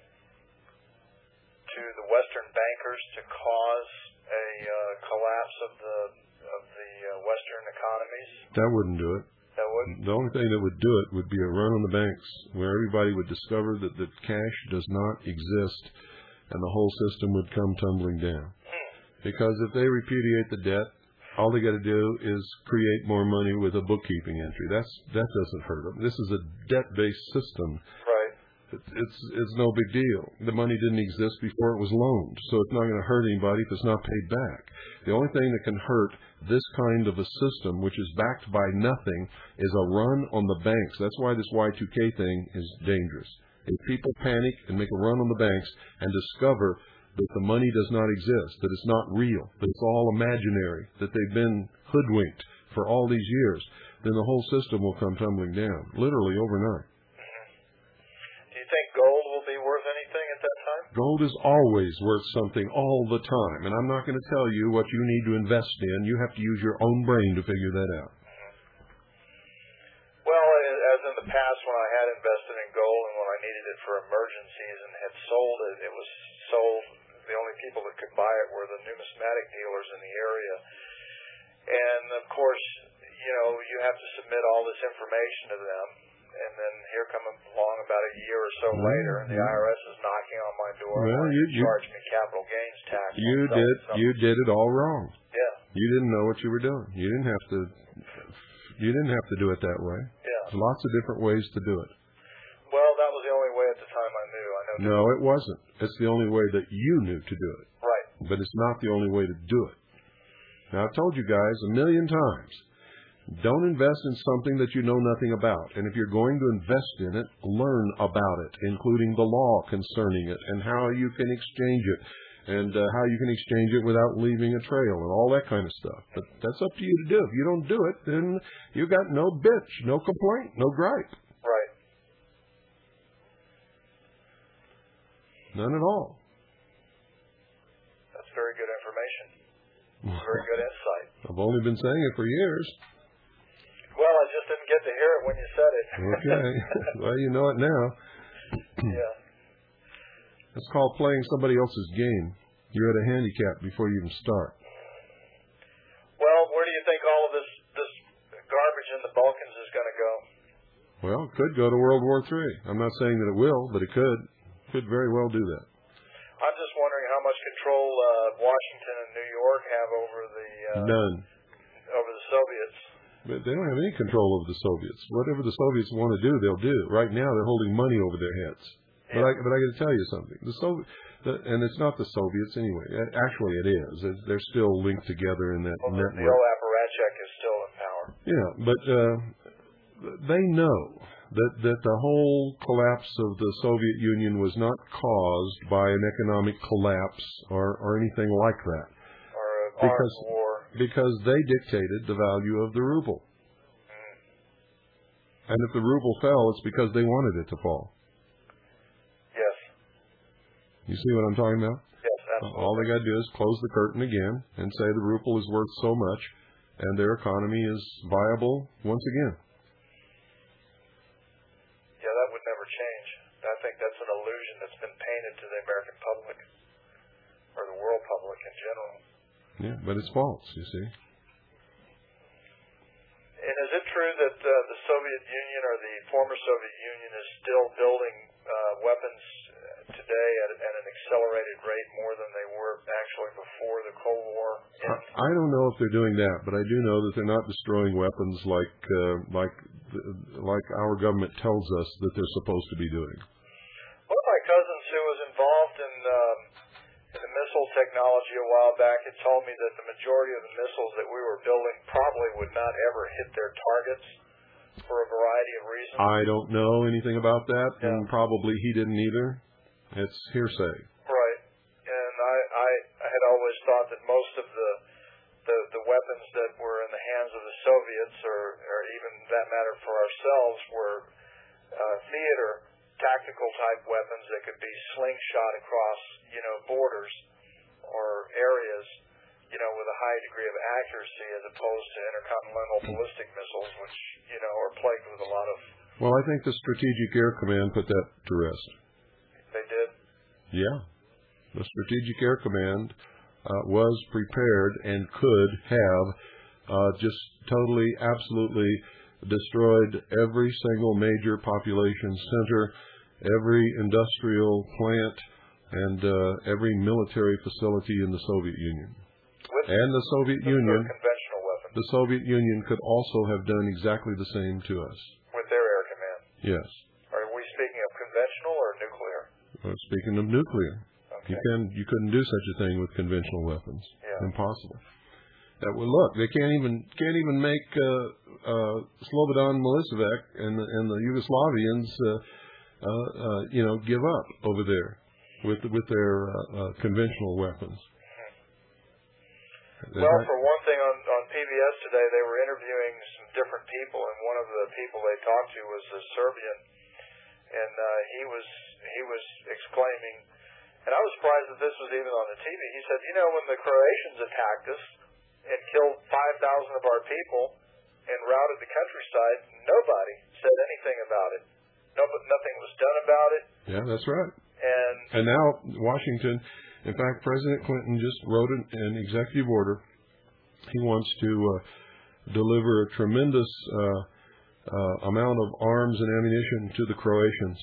E: to the Western bankers to cause a uh, collapse of the of the uh, Western economies.
A: That wouldn't do it.
E: That wouldn't.
A: The only thing that would do it would be a run on the banks, where everybody would discover that the cash does not exist, and the whole system would come tumbling down.
E: Hmm.
A: Because if they repudiate the debt, all they got to do is create more money with a bookkeeping entry. That's that doesn't hurt them. This is a debt-based system.
E: Right.
A: It, it's it's no big deal. The money didn't exist before it was loaned, so it's not going to hurt anybody if it's not paid back. The only thing that can hurt this kind of a system, which is backed by nothing, is a run on the banks. That's why this Y two K thing is dangerous. If people panic and make a run on the banks and discover that the money does not exist, that it's not real, that it's all imaginary, that they've been hoodwinked for all these years, then the whole system will come tumbling down, literally overnight.
E: Do you think gold will be worth anything at that time?
A: Gold is always worth something all the time, and I'm not going to tell you what you need to invest in. You have to use your own brain to figure that out.
E: Well, as in the past when I had invested in gold and when I needed it for emergencies and had sold it, it was sold. The only people that could buy it were the numismatic dealers in the area. And, of course, you know, you have to submit all this information to them. And then here come along about a year or so
A: Mm-hmm.
E: later, and the I R S is knocking on my door
A: Well,
E: wanting
A: you,
E: to
A: you,
E: charge me capital gains tax.
A: you
E: on
A: did
E: something.
A: you did it all wrong.
E: Yeah.
A: You didn't know what you were doing. You didn't have to. You didn't have to do it that way.
E: Yeah.
A: There's lots of different ways to do it.
E: Well, that was the only way at the time I knew. I know.
A: No, it wasn't. It's the only way that you knew to do it.
E: Right.
A: But it's not the only way to do it. Now, I've told you guys a million times, don't invest in something that you know nothing about. And if you're going to invest in it, learn about it, including the law concerning it and how you can exchange it and uh, how you can exchange it without leaving a trail and all that kind of stuff. But that's up to you to do. If you don't do it, then you got no bitch, no complaint, no gripe.
E: Right.
A: None at all.
E: That's very good information. Very good insight.
A: I've only been saying it for years.
E: Well, I just didn't get to hear it when you said it.
A: Okay. Well, you know it now.
E: Yeah.
A: It's called playing somebody else's game. You're at a handicap before you even start.
E: Well, where do you think all of this this garbage in the Balkans is going to go?
A: Well, it could go to World War Three. I'm not saying that it will, but it could. Could very well do that.
E: I'm just wondering how much control uh, Washington and New York have over the uh,
A: None.
E: over the Soviets.
A: But they don't have any control over the Soviets. Whatever the Soviets want to do, they'll do. Right now, they're holding money over their heads.
E: Yeah.
A: But I, but I got to tell you something. The Soviet, the, and it's not the Soviets anyway. Actually, it is. It's, they're still linked together in that
E: Well,
A: network.
E: the old apparatchik is still in power.
A: Yeah, but uh, they know that that the whole collapse of the Soviet Union was not caused by an economic collapse or, or anything like that.
E: Or a
A: because,
E: armed war.
A: Because they dictated the value of the ruble.
E: Mm.
A: And if the ruble fell, it's because they wanted it to fall.
E: Yes.
A: You see what I'm talking about?
E: Yes, absolutely.
A: All they got to do is close the curtain again and say the ruble is worth so much and their economy is viable once again.
E: Yeah, that would never change. I think that's an illusion that's been painted to the American public or the world public in general.
A: Yeah, but it's false, you see.
E: And is it true that uh, the Soviet Union or the former Soviet Union is still building uh, weapons today at, at an accelerated rate more than they were actually before the Cold War?
A: I, I don't know if they're doing that, but I do know that they're not destroying weapons like uh, like like our government tells us that they're supposed to be doing.
E: One of my cousins who was involved in, um, in the missile technology a while back had told me that the majority of the missiles that we were building probably would not ever hit their targets for a variety of reasons.
A: I don't know anything about that,
E: Yeah.
A: and probably he didn't either. It's hearsay.
E: Right. And I, I, I had always thought that most of the, the the weapons that were in the hands of the Soviets, or, or even that matter for ourselves, were uh, theater, tactical type weapons that could be slingshot across, you know, borders or areas, you know, with a high degree of accuracy, as opposed to intercontinental ballistic missiles, which, you know, are plagued with a lot of...
A: Well, I think the Strategic Air Command put that to rest.
E: They did?
A: Yeah. The Strategic Air Command uh, was prepared and could have uh, just totally, absolutely destroyed every single major population center, every industrial plant, and uh, every military facility in the Soviet Union.
E: With
A: and the Soviet Union,
E: conventional weapons.
A: the Soviet Union could also have done exactly the same to us.
E: With their air command.
A: Yes.
E: Are we speaking of conventional or nuclear?
A: Well, speaking of nuclear,
E: Okay.
A: you can you couldn't do such a thing with conventional weapons.
E: Yeah.
A: Impossible. That well, look, they can't even can't even make uh, uh, Slobodan Milosevic and the, and the Yugoslavians, uh, uh, uh, you know, give up over there with with their uh, uh, conventional weapons.
E: Well,
A: That-
E: for one thing, on, on P B S today, they were interviewing some different people, and one of the people they talked to was a Serbian, and uh, he was he was exclaiming, and I was surprised that this was even on the T V. He said, you know, when the Croatians attacked us and killed five thousand of our people and routed the countryside, nobody said anything about it. No, but nothing was done about it.
A: Yeah, that's right.
E: And
A: And now Washington, in fact, President Clinton just wrote an, an executive order. He wants to uh, deliver a tremendous uh, uh, amount of arms and ammunition to the Croatians.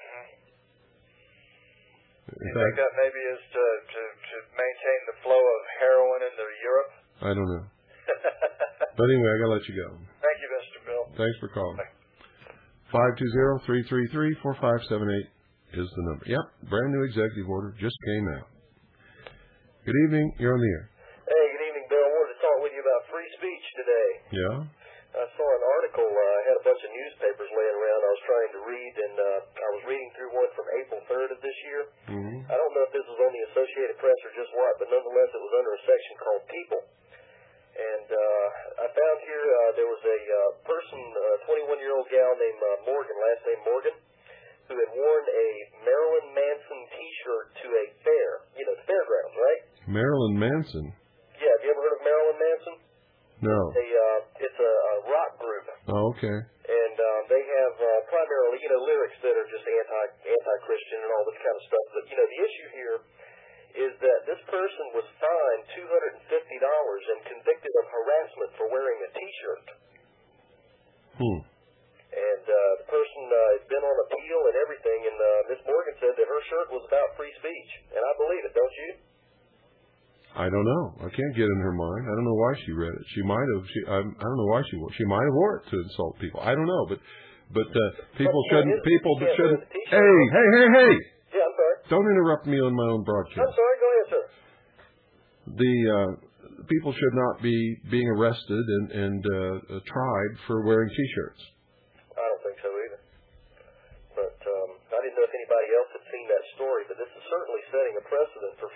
A: In
E: you
A: fact,
E: think that maybe is to, to, to maintain the flow of heroin into Europe?
A: I don't know. But anyway, I got to let you go.
E: Thank you, Mister Bill.
A: Thanks for calling. five two zero, three three three, four five seven eight is the number. Yep, brand new executive order just came out. Good evening. You're on the air.
F: Hey, good evening, Bill. I wanted to talk with you about free speech today.
A: Yeah?
F: I saw an article. Uh, I had a bunch of newspapers laying around I was trying to read, and uh, I was reading through one from April third of this year.
A: Mm-hmm.
F: I don't know if this was on the Associated Press or just what, but nonetheless, it was under a section called People. And uh, I found here uh, there was a uh, person, a twenty-one-year-old gal named uh, Morgan, last name Morgan, who had worn a Marilyn Manson T-shirt to a fair. You know, the fairgrounds, right?
A: Marilyn Manson?
F: Yeah, have you ever heard of Marilyn Manson?
A: No.
F: A, uh, it's a, a rock group,
A: Oh, okay.
F: and um, they have uh, primarily, you know, lyrics that are just anti anti-Christian and all this kind of stuff. But you know, the issue here is that this person was fined two hundred and fifty dollars and convicted of harassment for wearing a T-shirt.
A: Hmm.
F: And uh, the person uh, has been on appeal and everything. And uh, Miss Morgan said that her shirt was about free speech, and I believe it. Don't you?
A: I don't know. I can't get in her mind. I don't know why she read it. She might have. She. I, I don't know why she. She might have wore it to insult people. I don't know. But, but uh, people
F: But,
A: shouldn't.
F: uh,
A: People
F: yeah,
A: shouldn't.
F: the T-shirt.
A: Hey, hey, hey, hey!
F: Yeah, I'm sorry.
A: Don't interrupt me on my own
F: I'm
A: broadcast.
F: sorry. Go ahead, sir.
A: The uh, people should not be being arrested and and uh, uh, tried for wearing T-shirts.
F: I don't think so either.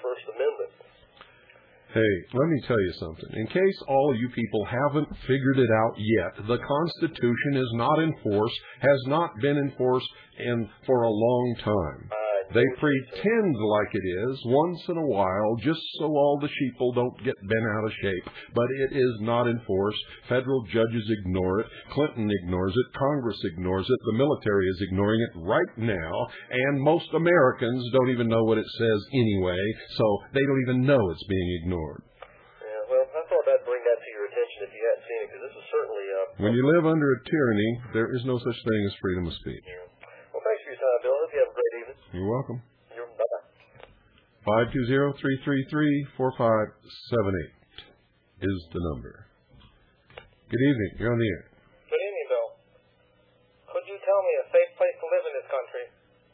F: First Amendment.
A: Hey, let me tell you something. In case all of you people haven't figured it out yet, the Constitution is not in force, has not been in force in for a long time.
F: Uh,
A: They pretend like it is once in a while, just so all the sheeple don't get bent out of shape. But it is not in force. Federal judges ignore it. Clinton ignores it. Congress ignores it. The military is ignoring it right now. And most Americans don't even know what it says anyway, so they don't even know it's being ignored.
F: Yeah, well, I thought I'd bring that to your attention if you hadn't seen it, because this is certainly... Uh,
A: when you live under a tyranny, there is no such thing as freedom of speech.
F: Yeah. Well, thanks for your time, Bill. I hope you have a great evening.
A: You're welcome.
F: You're, bye-bye.
A: five two zero, three three three, four five seven eight is the number. Good evening. You're on the air.
G: Good evening, Bill. Could you tell me a safe place to live in this country?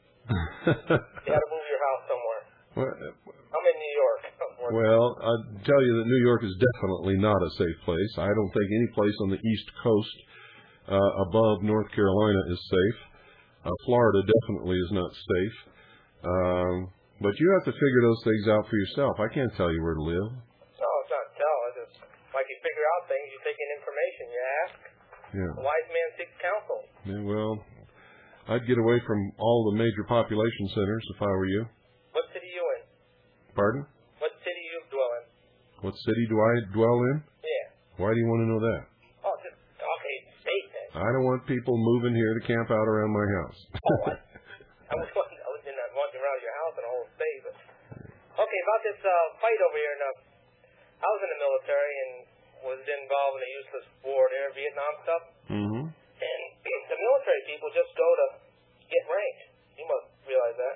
G: You got to move your house somewhere.
A: Well,
G: I'm in New York.
A: well, I'll tell you that New York is definitely not a safe place. I don't think any place on the East Coast uh, above North Carolina is safe. Uh, Florida definitely is not safe. Um, but you have to figure those things out for yourself. I can't tell you where to live.
G: No, it's not tell. It's just like you figure out things, you take in information, you ask.
A: Yeah.
G: A wise man seeks counsel.
A: Yeah, well, I'd get away from all the major population centers if I were you.
G: What city you in?
A: Pardon?
G: What city you dwell in?
A: What city do I dwell in?
G: Yeah.
A: Why do you want to know that?
G: Oh, just okay, state then.
A: I don't want people moving here to camp out around my house.
G: Oh, what? I was I was not walking around your house in the whole state, but okay, about this uh, fight over here. Now, I was in the military and was involved in a useless war there, Vietnam stuff.
A: Mm-hmm.
G: And the military people just go to get ranked. You must realize that.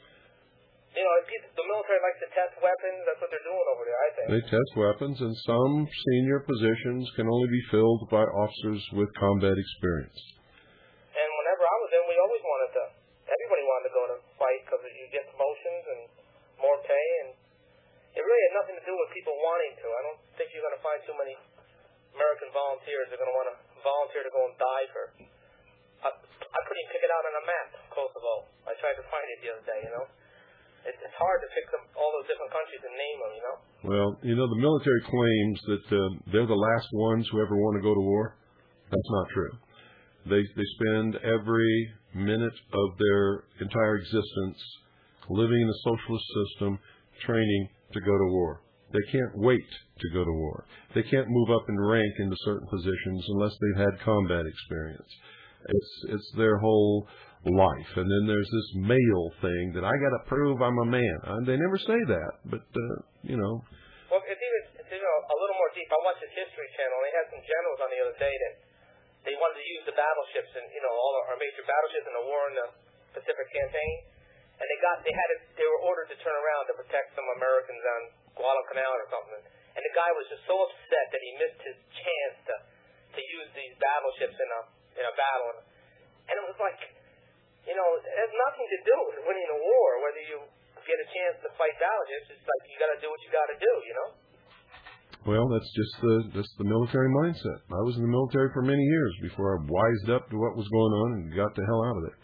G: You know, the military likes to test weapons. That's what they're doing over there, I think.
A: They test weapons, and some senior positions can only be filled by officers with combat experience.
G: And whenever I was in, we always wanted to, everybody wanted to go to fight because you get promotions and more pay, and it really had nothing to do with people wanting to. I don't think you're going to find too many American volunteers that are going to want to volunteer to go and die for. I, I couldn't even pick it out on a map, Kosovo. I tried to find it the other day, you know. It's, it's hard to pick them, all those different countries and name them, you know.
A: Well, you know, the military claims that uh, they're the last ones who ever want to go to war. That's not true. They they spend every minute of their entire existence living in a socialist system, training to go to war. They can't wait to go to war. They can't move up in rank into certain positions unless they've had combat experience. It's it's their whole life. And then there's this male thing that I got to prove I'm a man. And they never say that, but uh, you know.
G: Well, it's even it's, you know a little more deep. I watched the History Channel. They had some generals on the other day that they wanted to use the battleships and you know all our major battleships in the war in the Pacific campaign. And they got they had it, they were ordered to turn around to protect some Americans on Guadalcanal or something. And the guy was just so upset that he missed his chance to to use these battleships in a in a battle. And it was like, you know, it has nothing to do with winning a war. Whether you get a chance to fight battleships, it's like you got to do what you got to do, you know.
A: Well, that's just the that's the military mindset. I was in the military for many years before I wised up to what was going on and got the hell out of it.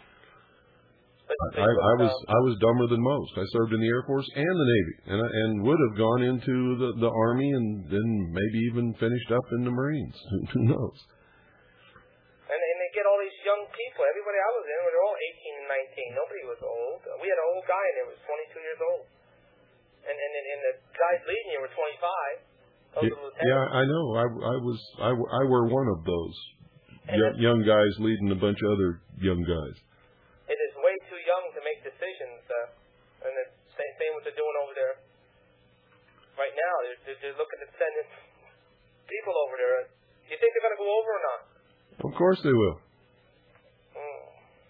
A: I, I was I was dumber than most. I served in the Air Force and the Navy, and I, and would have gone into the, the Army and then maybe even finished up in the Marines. Who knows?
G: And and they get all these young people. Everybody I was in, they're all eighteen and nineteen. Nobody was old. We had an old guy in there who was twenty-two years old, and and and the guys leading you were twenty-five. Those
A: yeah, yeah, I know. I, I was I, I were one of those young, young guys leading a bunch of other young guys.
G: It is way too young to make decisions, uh, and the same thing what they're doing over there right now. They're, they're, they're looking at sending people over there. Do you think they're going to go over or not?
A: Of course they will.
G: Hmm.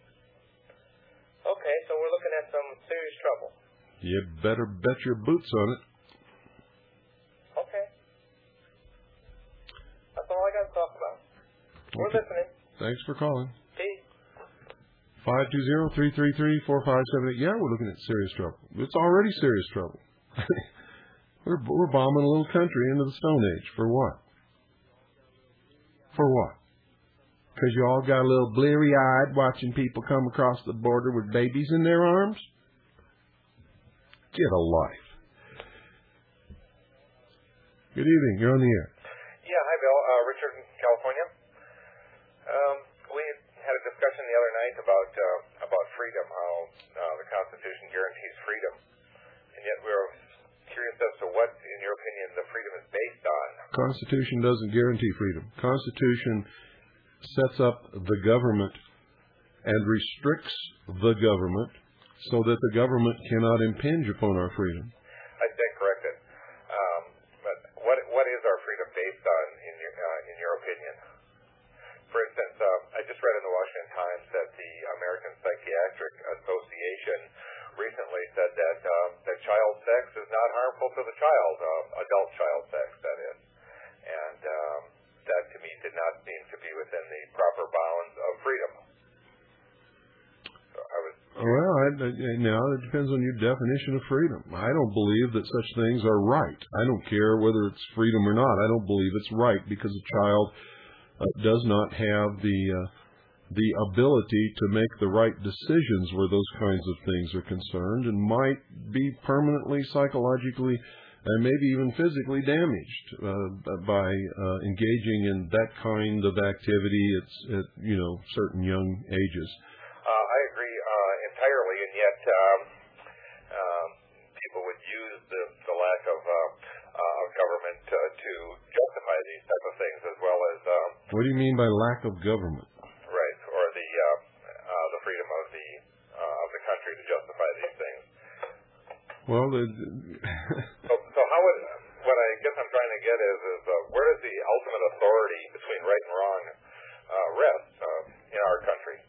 G: Okay, so we're looking at some serious trouble.
A: You better bet your boots on it.
G: Okay. That's all I got to talk about. We're
A: Okay.
G: listening.
A: Thanks for calling.
G: Peace.
A: five two zero, three three three, four five seven eight. Yeah, we're looking at serious trouble. It's already serious trouble. we're we're bombing a little country into the Stone Age. For what? For what? Because you all got a little bleary-eyed watching people come across the border with babies in their arms? Get a life. Good evening. You're on the air.
H: Yeah, hi, Bill. Uh, Richard in California. Um, we had a discussion the other night about uh, about freedom, how uh, the Constitution guarantees freedom, and yet we were curious as to what, in your opinion, the freedom is based on.
A: Constitution doesn't guarantee freedom. Constitution sets up the government and restricts the government so that the government cannot impinge upon our freedom.
H: I stand corrected. Um, but what what is our freedom based on, in your uh, in your opinion? For instance, uh, I just read in the Washington Times that the American Psychiatric Association recently said that uh, that child sex is not harmful to the child, uh, adult child sex, that is, and um, that to me did not seem to be within the proper bounds of freedom. So I was.
A: Well, I, now it depends on your definition of freedom. I don't believe that such things are right. I don't care whether it's freedom or not. I don't believe it's right because a child uh, does not have the uh, the ability to make the right decisions where those kinds of things are concerned, and might be permanently, psychologically, and maybe even physically damaged uh, by uh, engaging in that kind of activity at, at you know certain young ages.
H: Uh, I agree uh, entirely, and yet um, um, people would use the, the lack of uh, uh, government uh, to justify these type of things, as well as. Um,
A: what do you mean by lack of government?
H: Right, or the uh, uh, the freedom of the uh, of the country to justify these things.
A: Well, the,
H: so, so how would what I guess I'm trying to get is is uh, where does the ultimate authority between right and wrong uh, rest uh, in our country?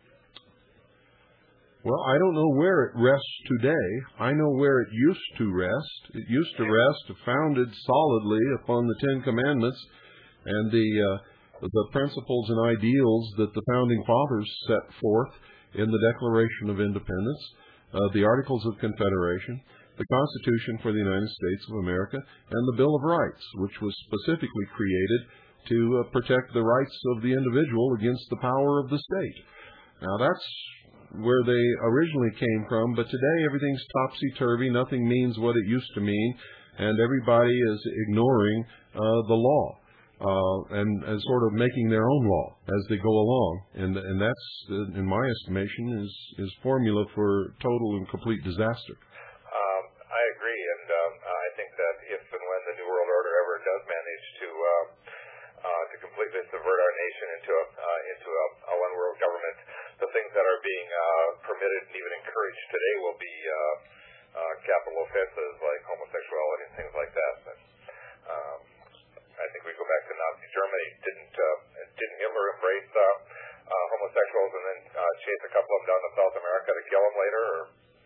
A: Well, I don't know where it rests today. I know where it used to rest. It used to rest founded solidly upon the Ten Commandments and the uh, the principles and ideals that the Founding Fathers set forth in the Declaration of Independence, uh, the Articles of Confederation, the Constitution for the United States of America, and the Bill of Rights, which was specifically created to uh, protect the rights of the individual against the power of the state. Now, that's where they originally came from, but today everything's topsy-turvy. Nothing means what it used to mean, and everybody is ignoring uh, the law uh, and, and sort of making their own law as they go along. And, and that's, in my estimation, is, is formula for total and complete disaster.
H: Um, I agree, and um, I think that if and when the New World Order ever does manage to uh, uh, to completely subvert our nation into a uh, into a, a one-world government, the things that are being uh, permitted and even encouraged today will be uh, uh, capital offenses like homosexuality and things like that. But um, I think we go back to Nazi Germany. Didn't uh, didn't Hitler embrace uh, uh, homosexuals and then uh, chase a couple of them down to South America to kill them later? Or?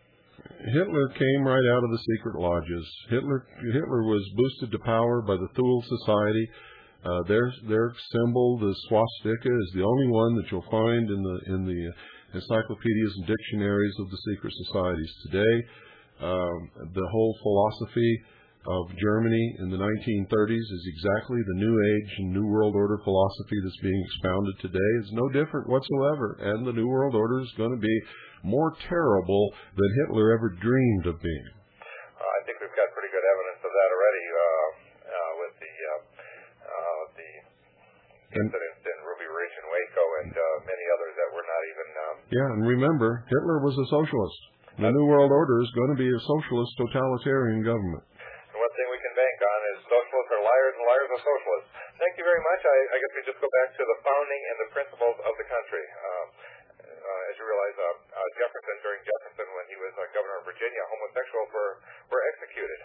A: Hitler came right out of the secret lodges. Hitler Hitler was boosted to power by the Thule Society. Uh, their their symbol, the swastika, is the only one that you'll find in the in the encyclopedias and dictionaries of the secret societies today. Um, the whole philosophy of Germany in the nineteen thirties is exactly the New Age and New World Order philosophy that's being expounded today. It's no different whatsoever, and the New World Order is going to be more terrible than Hitler ever dreamed of being.
H: Uh, I think we've got pretty good evidence of that already uh, uh, with the uh, uh, the incidents in Ruby Ridge and Waco and uh, many others that were not even. Um,
A: yeah, and remember, Hitler was a socialist. The New World Order is going to be a socialist, totalitarian government.
H: And one thing we can bank on is socialists are liars and liars are socialists. Thank you very much. I, I guess we just go back to the founding and the principles of the country. Um, uh, as you realize, uh, uh, Jefferson, during Jefferson, when he was uh, governor of Virginia, homosexuals were, were executed.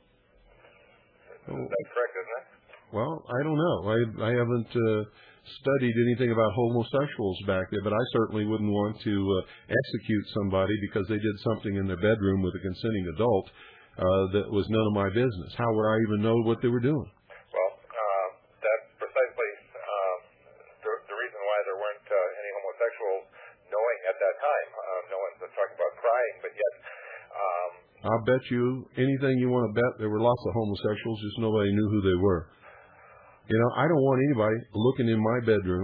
A: Oh.
H: That's correct, isn't it?
A: Well, I don't know. I, I haven't uh, studied anything about homosexuals back there, but I certainly wouldn't want to uh, execute somebody because they did something in their bedroom with a consenting adult uh, that was none of my business. How would I even know what they were doing?
H: Well, uh, that's precisely uh, the, the reason why there weren't uh, any homosexuals knowing at that time. Uh, no one's talking about crying, but yet... Um,
A: I'll bet you anything you want to bet there were lots of homosexuals, just nobody knew who they were. You know, I don't want anybody looking in my bedroom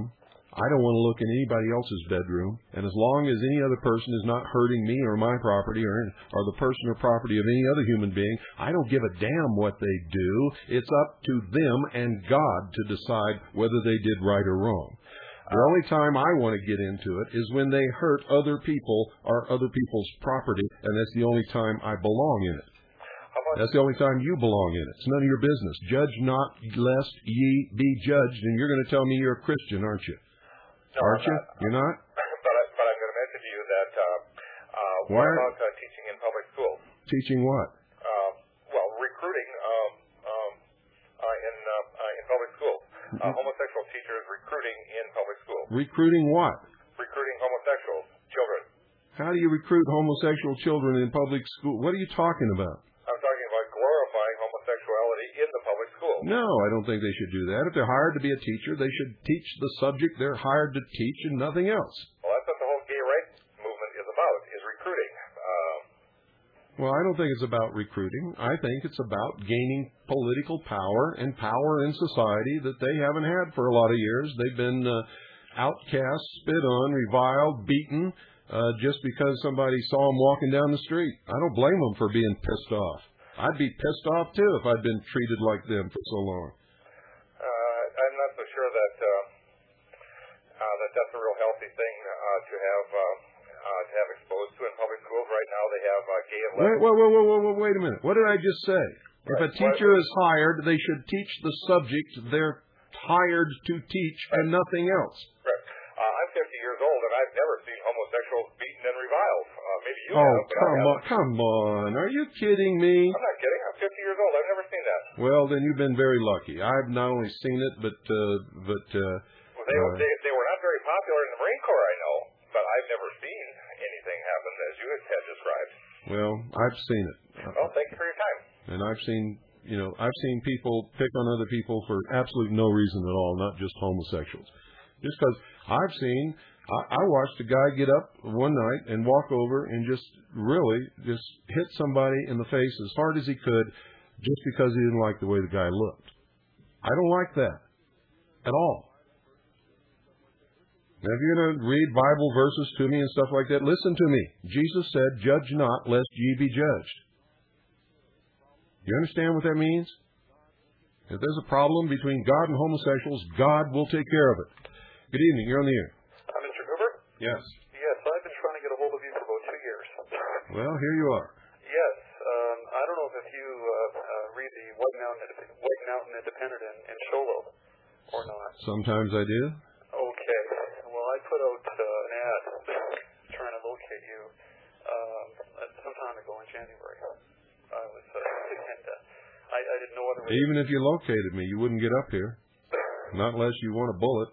A: I don't want to look in anybody else's bedroom, and as long as any other person is not hurting me or my property or, or the person or property of any other human being, I don't give a damn what they do. It's up to them and God to decide whether they did right or wrong. The only time I want to get into it is when they hurt other people or other people's property, and that's the only time I belong in it. That's the only time you belong in it. It's none of your business. Judge not, lest ye be judged, and you're going to tell me you're a Christian, aren't you?
H: No,
A: Aren't
H: I'm
A: you?
H: not.
A: You're not?
H: But, I, but I'm going to mention to you that uh, uh, what
A: Why?
H: about uh, teaching in public schools?
A: Teaching what?
H: Uh, well, recruiting um, um, uh, in uh, uh, in public schools. Uh, homosexual teachers recruiting in public schools.
A: Recruiting what?
H: Recruiting homosexuals, children.
A: How do you recruit homosexual children in public school? What are you talking about?
H: I'm talking about glorifying homosexuality in the public school.
A: No, I don't think they should do that. If they're hired to be a teacher, they should teach the subject they're hired to teach and nothing else.
H: Well, that's what the whole gay rights movement is about, is recruiting. Um,
A: Well, I don't think it's about recruiting. I think it's about gaining political power and power in society that they haven't had for a lot of years. They've been uh, outcast, spit on, reviled, beaten, uh, just because somebody saw them walking down the street. I don't blame them for being pissed off. I'd be pissed off, too, if I'd been treated like them for so long.
H: uh, I'm not so sure that uh, uh, that that's a real healthy thing uh, to have uh, uh, to have exposed to in public schools. Right now, they have uh, gay and
A: Wait, wait, wait, wait, wait, wait, wait a minute. What did I just say? If a
H: Right.
A: teacher is hired, they should teach the subject they're hired to teach and nothing else.
H: Right. Uh, I'm fifty years old, and I've never seen homosexuals beaten and reviled. Uh, maybe you
A: Oh,
H: have. but I
A: come on,
H: haven't.
A: come on. Are you kidding me?
H: I'm not kidding. I'm fifty years old. I've never seen that.
A: Well, then you've been very lucky. I've not only seen it, but, uh, but, uh,
H: Well, they,
A: uh,
H: they, they were not very popular in the Marine Corps, I know, but I've never seen anything happen as you had described.
A: well, I've seen it.
H: Well, thank you for your time.
A: And I've seen, you know, I've seen people pick on other people for absolutely no reason at all, not just homosexuals. Just because I've seen, I, I watched a guy get up one night and walk over and just really just hit somebody in the face as hard as he could just because he didn't like the way the guy looked. I don't like that at all. Now, if you're going to read Bible verses to me and stuff like that, listen to me. Jesus said, judge not, lest ye be judged. You understand what that means? If there's a problem between God and homosexuals, God will take care of it. Good evening. You're on the air.
I: Uh, Mister Hoover?
A: Yes.
I: Yes, I've been trying to get a hold of you for about two years.
A: Well, here you are.
I: Yes, um, I don't know if you uh, uh, read the White Mountain, White Mountain Independent in, in Show Low or not.
A: Sometimes I do.
I: Okay. Well, I put out uh, an ad trying to locate you um, some time ago in January. I was, uh, and uh, I, I didn't know whether.
A: Even if you located me, you wouldn't get up here. Not unless you want a bullet.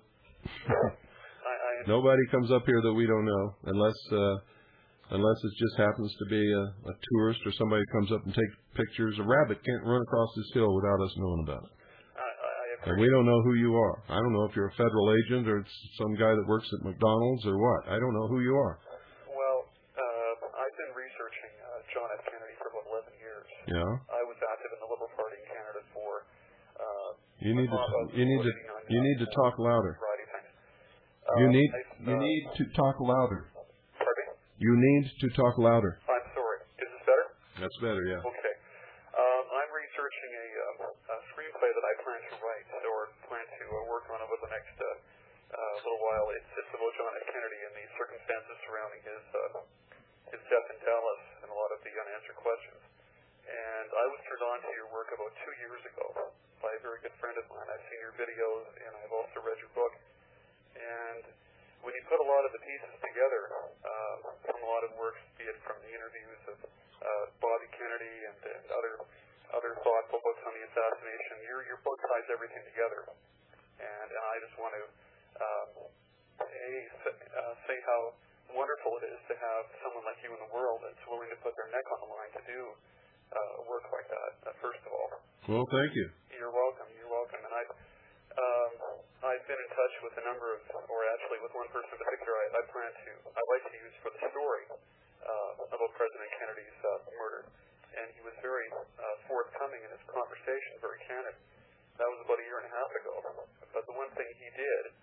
I: I, I,
A: Nobody comes up here that we don't know, unless uh, unless it just happens to be a, a tourist or somebody who comes up and takes pictures. A rabbit can't run across this hill without us knowing about it.
I: I, I
A: And
I: agree.
A: we don't know who you are. I don't know if you're a federal agent or it's some guy that works at McDonald's or what. I don't know who you are.
I: Well, uh, I've been researching uh, John F. Kennedy for about eleven years.
A: Yeah.
I: I was active in the Liberal Party in Canada for. Uh,
A: You need to
I: about
A: you need to
I: eighteen ninety-nine
A: you need to talk louder.
I: variety of things.
A: You
I: Uh,
A: need
I: I-
A: you
I: uh,
A: need to talk louder.
I: Pardon me?
A: You need to talk louder.
I: I'm sorry. Is this better?
A: That's better, yeah.
I: Okay. Um, I'm researching a, uh, a screenplay that I plan to write or plan to uh, work on over the next uh, uh, little while. It's, it's about John F. Kennedy and the circumstances surrounding his uh, his death in Dallas and a lot of the unanswered questions. And I was turned on to your work about two years ago by a very good friend of mine. I've seen your videos and I've also read your book. And when you put a lot of the pieces together uh, from a lot of works, be it from the interviews of uh, Bobby Kennedy and, and other other thoughtful books on the assassination, your your book ties everything together. And, and I just want to um, a, uh, say how wonderful it is to have someone like you in the world that's willing to put their neck on the line to do uh, work like that, uh, first of all.
A: Well, thank you.
I: You're welcome. You're welcome. And I've, um, I've been in touch with a number of, or actually with one person in particular I, I plan to, I like to use for the story uh, about President Kennedy's uh, murder. And he was very uh, forthcoming in his conversation, very candid. That was about a year and a half ago. But the one thing he did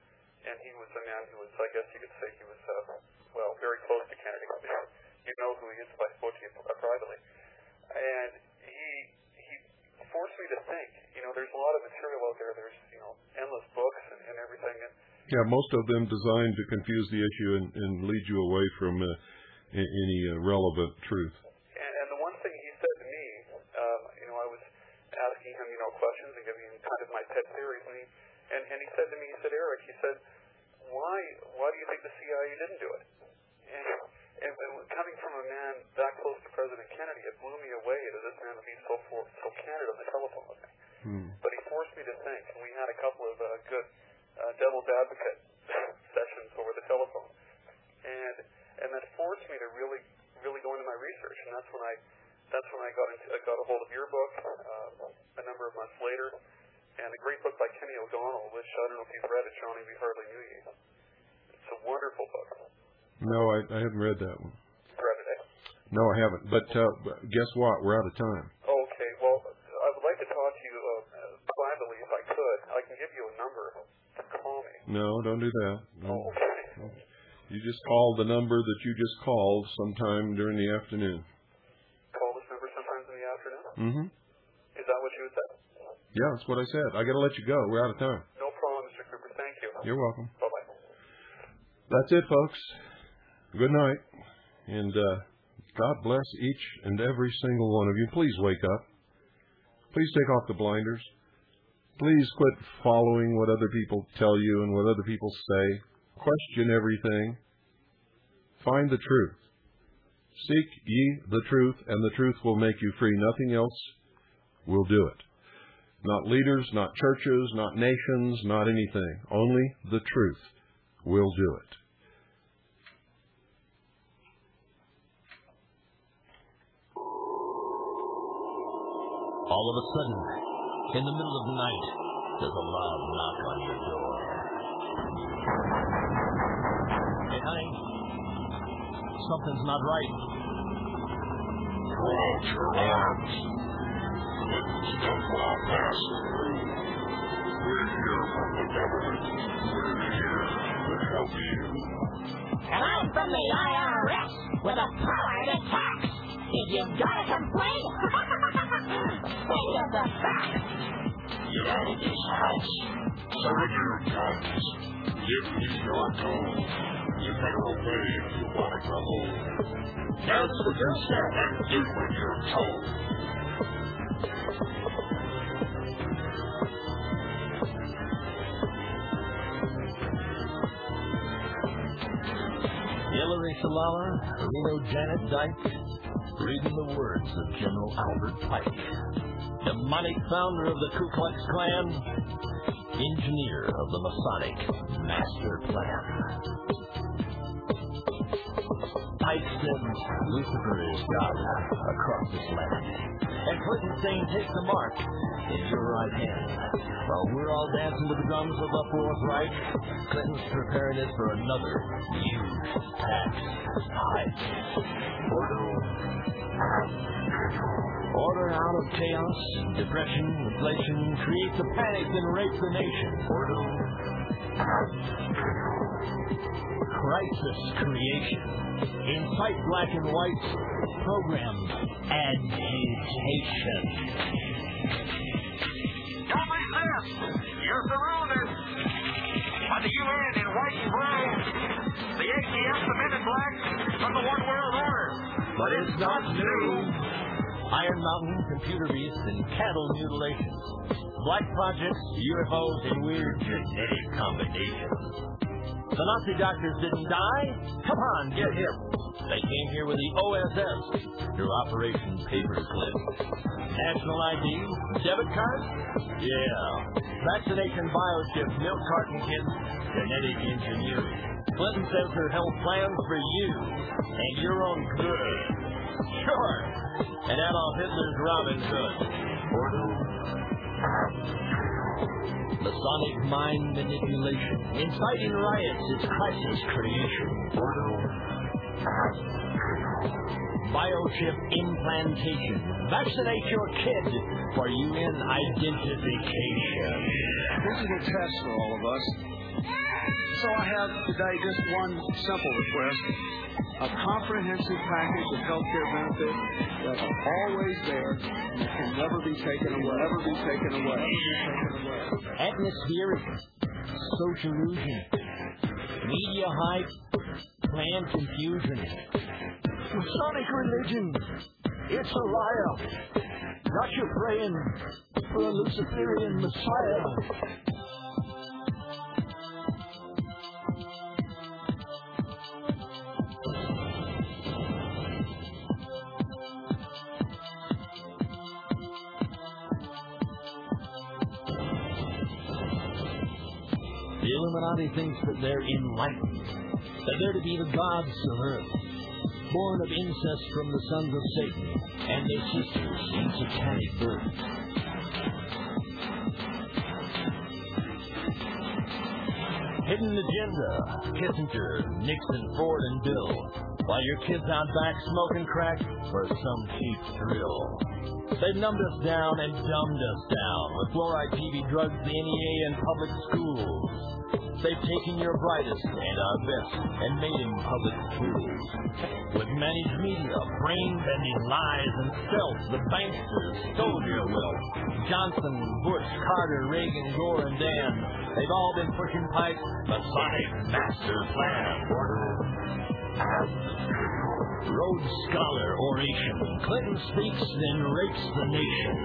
I: and he was a man who was, I guess you could say, he was, uh, well, very close to Kennedy. You know who he is if I spoke to you privately. And he he forced me to think. You know, there's a lot of material out there. There's, you know, endless books and, and everything. And
A: yeah, most of them designed to confuse the issue and, and lead you away from uh, any uh, relevant truth.
I: And, and the one thing he said to me, um, you know, I was asking him, you know, questions and giving him kind of my pet theories, and he, and, and he said to me, he said, Eric, he said, why why do you think the C I A didn't do it? And, and, and coming from a man that close to President Kennedy, it blew me away that this man would be so for, so candid on the telephone with me.
A: Hmm.
I: But he forced me to think, and we had a couple of uh, good uh, devil's advocate sessions over the telephone, and and that forced me to really really go into my research, and that's when I that's when I got into I got a hold of your book uh, a number of months later, and a great book by Kenny O'Donnell, which I don't know if you've read it, Johnny. We hardly knew you. It's a wonderful book.
A: No, I, I haven't read that one.
I: Read it, eh?
A: No, I haven't. But uh, guess what? We're out of time.
I: Okay. Well, I would like to talk to you uh, privately if I could. I can give you a number to call me.
A: No, don't do that. No.
I: Oh, okay.
A: You just call the number that you just called sometime during the afternoon.
I: Call this number sometimes in the afternoon?
A: Mm-hmm.
I: Is that what you said?
A: Yeah, that's what I said. I got to let you go. We're out of time.
I: No problem, Mister Cooper. Thank you.
A: You're welcome.
I: Bye-bye.
A: That's it, folks. Good night. And uh, God bless each and every single one of you. Please wake up. Please take off the blinders. Please quit following what other people tell you and what other people say. Question everything. Find the truth. Seek ye the truth, and the truth will make you free. Nothing else will do it. Not leaders, not churches, not nations, not anything. Only the truth will do it.
B: All of a sudden, in the middle of the night, there's a loud knock on your door. Hey, honey, something's not right.
J: Throw out your arms. Let the stuff all pass through. We're here from the government. We're here to help you.
K: And I'm from the I R S with a power to tax. If you've got a complaint, send us the facts.
J: Get out of this house. Surrender your guns. Give me your gold. You better obey if you want to go home. Answer yourself and do what you're told.
B: Hillary Shalala, Reno Janet Dyke, reading the words of General Albert Pike, demonic founder of the Ku Klux Klan, engineer of the Masonic Master Plan. Pike sends Lucifer is God across this land, and Clinton saying take the mark in your right hand. While we're all dancing to the drums of the Fourth Reich, Clinton's preparing it for another huge tax hike. Order, order out of chaos, depression, inflation, creates a panic and rapes the nation. Order, crisis creation, incite black and white, program agitation.
K: Don't resist! You're surrounded by the U N in white and brown, the A T F, the men in black, from the One World Order.
B: But it's not new. Iron Mountain, computer beasts, and cattle mutilations. Black projects, U F Os, and weird genetic combinations. The Nazi doctors didn't die? Come on, get hip. They came here with the O S S through Operation Paperclip. National I D, debit card? Yeah. Vaccination biochip, milk carton kids, genetic engineering. Clinton says her health plans for you and your own good. Sure. And Adolf Hitler's Robin Hood. Masonic mind manipulation, inciting riots, is crisis creation. Biochip implantation, vaccinate your kid for U N identification.
L: This is a test for all of us. So I have today just one simple request. A comprehensive package of health care benefits that are always there and can never be taken away. Never be taken away.
B: Atmospheric, social illusion, media hype, planned confusion. Masonic religion, it's a liar. Not your praying for a Luciferian Messiah. The Illuminati thinks that they're enlightened, that they're to be the gods of Earth, born of incest from the sons of Satan and their sisters in satanic birth. Hidden agenda, Kissinger, Nixon, Ford, and Bill, while your kids out back smoking crack for some cheap thrill. They've numbed us down and dumbed us down with fluoride, T V, drugs, the N E A, and public schools. They've taken your brightest and our best and made him public fools. With managed media, brain-bending lies and stealth, the banksters stole your wealth. Johnson, Bush, Carter, Reagan, Gore, and Dan, they've all been pushing pipes, Masonic master plan. Rhodes Scholar oration, Clinton speaks, then rapes the nation.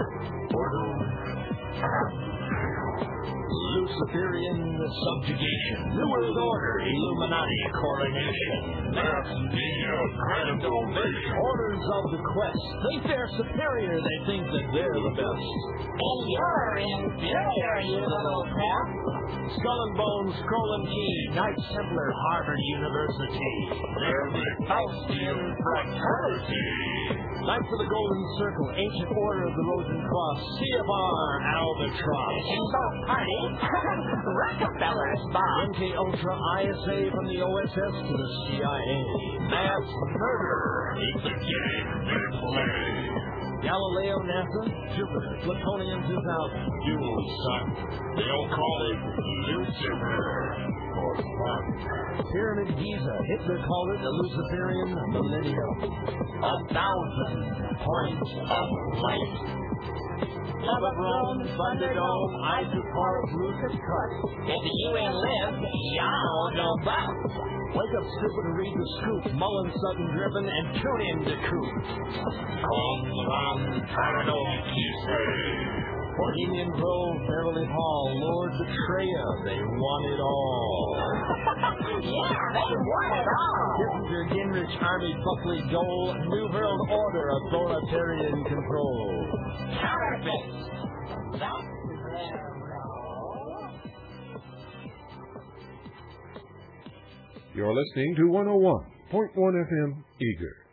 B: Luciferian subjugation, New World Order, Illuminati coronation, mass media grand ovation, orders of the quest. Think they're superior, they think that they're the best. And you're inferior, you little crap. Skull and Bones, Scroll and Key, Knights Templar, Harvard University. They're the Faustian fraternity. Knights of the Golden Circle, Ancient Order of the Rosen Cross, C F R, Albatross. In both parties, Rockefeller's boss. M K Ultra, I S A, from the O S S to the C I A. Mass murder. It's a game they play. Galileo, NASA, Jupiter, Plutonium two thousand, Dual Sun. They all call it Lucifer. For fun. Pyramid Giza, Hitler called it the Luciferian Millennium. A thousand points of light. Telephone, Thunderdome, Isopar, Lucas Cut. If you ain't live, y'all know about. Wake up, stupid, and read the scoop. Mullen, Sutton, Driven, and tune in to Coop. Come on, paranoid, you say. Bohemian Grove, Beverly Hall, Lord Betrayer, they want it all.
K: Yeah, they want it all.
B: Kissinger, Gingrich, Army, Buckley, Dole, New World Order, authoritarian control.
K: Counterfeit. That's
A: You're listening to one oh one point one F M Eager.